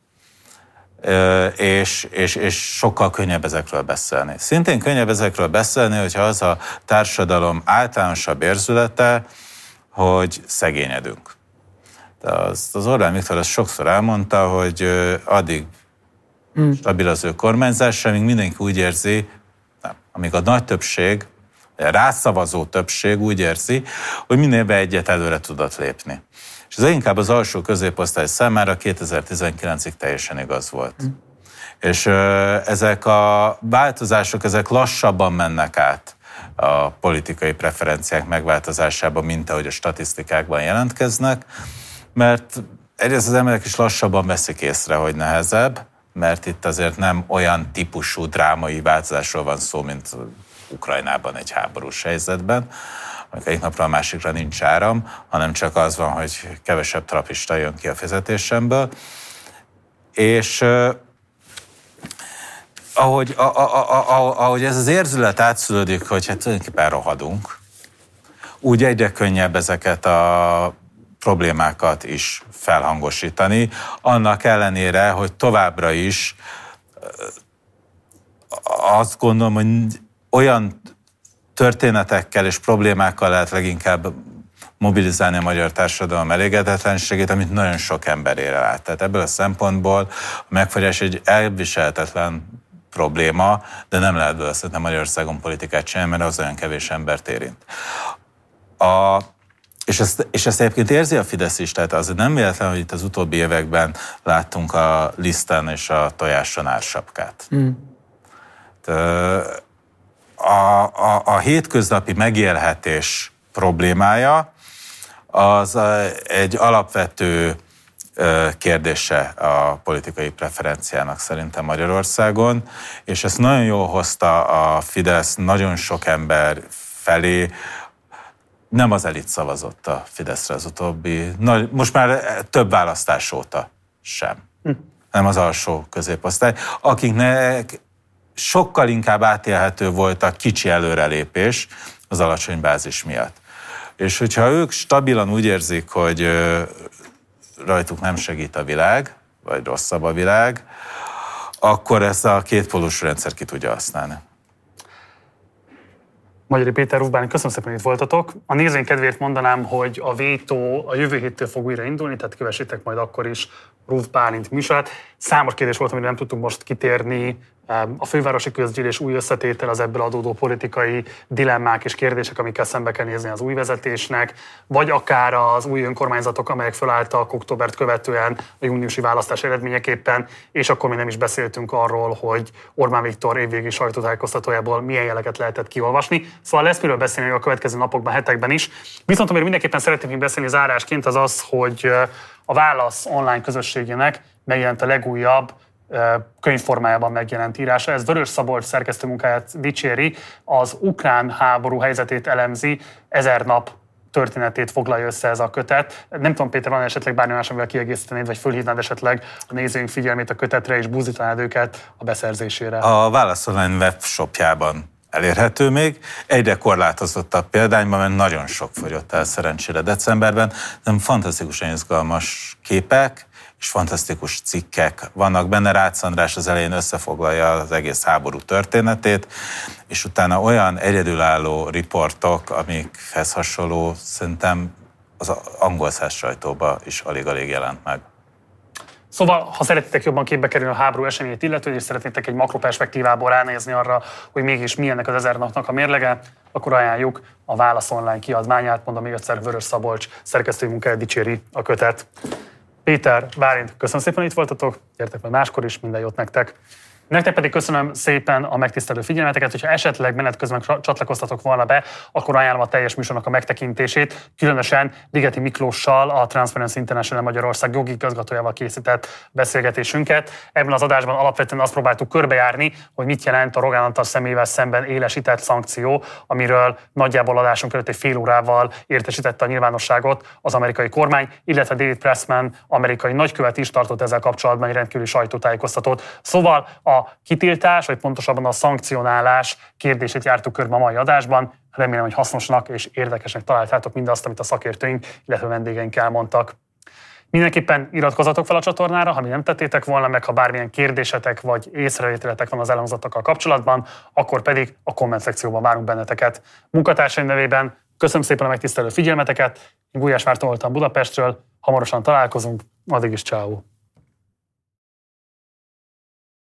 és sokkal könnyebb ezekről beszélni. Szintén könnyebb ezekről beszélni, hogyha az a társadalom általánosabb érzülete, hogy szegényedünk. De az Orbán Viktor azt sokszor elmondta, hogy addig stabil az ő kormányzása, amíg mindenki úgy érzi, amíg a nagy többség, a rászavazó többség úgy érzi, hogy minél egyet előre tudott lépni. És ez inkább az alsó középosztály számára 2019-ig teljesen igaz volt. És ezek a változások, ezek lassabban mennek át a politikai preferenciák megváltozásába, mint ahogy a statisztikákban jelentkeznek, mert egyrészt az emberek is lassabban veszik észre, hogy nehezebb, mert itt azért nem olyan típusú drámai változásról van szó, mint Ukrajnában egy háborús helyzetben, amikor egyik napra a másikra nincs áram, hanem csak az van, hogy kevesebb trapista jön ki a fizetésemből. És ahogy ez az érzület átszülődik, hogy hát tulajdonképpen rohadunk, úgy egyre könnyebb ezeket a problémákat is felhangosítani, annak ellenére, hogy továbbra is azt gondolom, hogy olyan történetekkel és problémákkal lehet leginkább mobilizálni a magyar társadalom elégedetlenségét, amit nagyon sok ember ér át. Tehát ebből a szempontból a megfagyás egy elviselhetetlen probléma, de nem lehet belőle szerintem Magyarországon politikát csinálni, mert az olyan kevés embert érint. És ezt egyébként érzi a Fidesz is, tehát az nem véletlen, hogy itt az utóbbi években láttunk a liszten és a tojáson ársapkát. A hétköznapi megélhetés problémája az egy alapvető kérdése a politikai preferenciának szerintem Magyarországon, és ezt nagyon jól hozta a Fidesz nagyon sok ember felé. Nem az elit szavazott a Fideszre az utóbbi, most már több választás óta sem. Nem az alsó középosztály, akiknek sokkal inkább átélhető volt a kicsi előrelépés az alacsony bázis miatt. És hogyha ők stabilan úgy érzik, hogy rajtuk nem segít a világ, vagy rosszabb a világ, akkor ezt a kétpólusú rendszer ki tudja használni. Magyari Péter, Ruf Bálint, köszönöm szépen, hogy itt voltatok. A nézőink kedvéért mondanám, hogy a vétó a jövő héttől fog újra indulni, tehát kövessétek majd akkor is Ruf Bálint műsorát. Számos kérdés volt, amire nem tudtunk most kitérni. A fővárosi közgyűlés új összetétel, az ebből adódó politikai dilemmák és kérdések, amikkel szembe kell nézni az új vezetésnek, vagy akár az új önkormányzatok, amelyek felálltak októbert követően a júniusi választás eredményeképpen, és akkor még nem is beszéltünk arról, hogy Orbán Viktor évvégi sajtótájékoztatójából milyen jeleket lehetett kiolvasni. Szóval lesz miről beszélni a következő napokban, hetekben is. Viszont amiről mindenképpen szeretnék beszélni zárásként, az az, hogy a Válasz online közösségének megjelent a legújabb könyvformájában megjelent írása. Ez Vörös Szabolcs szerkesztőmunkáját dicséri, az ukrán háború helyzetét elemzi, 1000 nap történetét foglalja össze ez a kötet. Nem tudom, Péter, van esetleg bármi más, amivel kiegészítenéd, vagy fölhívnád esetleg a nézőink figyelmét a kötetre, és buzdítanád őket a beszerzésére? A Válasz online webshopjában elérhető még. Egyre korlátozottabb példányban, mert nagyon sok fogyott el szerencsére decemberben, de fantasztikusan izgalmas képek, és fantasztikus cikkek vannak benne. Rácz András az elején összefoglalja az egész háború történetét, és utána olyan egyedülálló riportok, amikhez hasonló szerintem az angol száz sajtóban is alig-alig jelent meg. Szóval, ha szeretnétek jobban képbe kerülni a háború eseményét illetően, és szeretnétek egy makroperspektívából ránézni arra, hogy mégis mi ennek az 1000 napnak a mérlege, akkor ajánljuk a Válasz online kiadványát, mondom még egyszer, Vörös Szabolcs szerkesztői munkáját dicséri a kötet. Péter, Bálint, köszönöm szépen, hogy itt voltatok, gyertek majd máskor is, minden jót nektek. Nektek pedig köszönöm szépen a megtisztelő figyelmeteket, hogyha esetleg menet közben csatlakoztatok volna be, akkor ajánlom a teljes műsornak a megtekintését, különösen Ligeti Miklóssal, a Transparency International Magyarország jogi igazgatójával készített beszélgetésünket. Ebben az adásban alapvetően azt próbáltuk körbejárni, hogy mit jelent a Rogán Antal személyével szemben élesített szankció, amiről nagyjából adásunk előtt egy fél órával értesítette a nyilvánosságot az amerikai kormány, illetve David Pressman, amerikai nagykövet is tartott ezzel kapcsolatban egy rendkívüli sajtótájékoztatót. Szóval a kitiltás, vagy pontosabban a szankcionálás kérdését jártuk körbe a mai adásban. Remélem, hogy hasznosnak és érdekesnek találtátok mindazt, amit a szakértőink, illetve vendégeink elmondtak. Mindenképpen iratkozzatok fel a csatornára, ha mi nem tettétek volna meg, ha bármilyen kérdésetek vagy észrevételetek van az elhangzottakkal kapcsolatban, akkor pedig a komment szekcióban várunk benneteket. Munkatársaim nevében köszönöm szépen a megtisztelő figyelmeteket, én Gulyás Márton voltam Budapestről, hamarosan találkozunk, addig is ciao.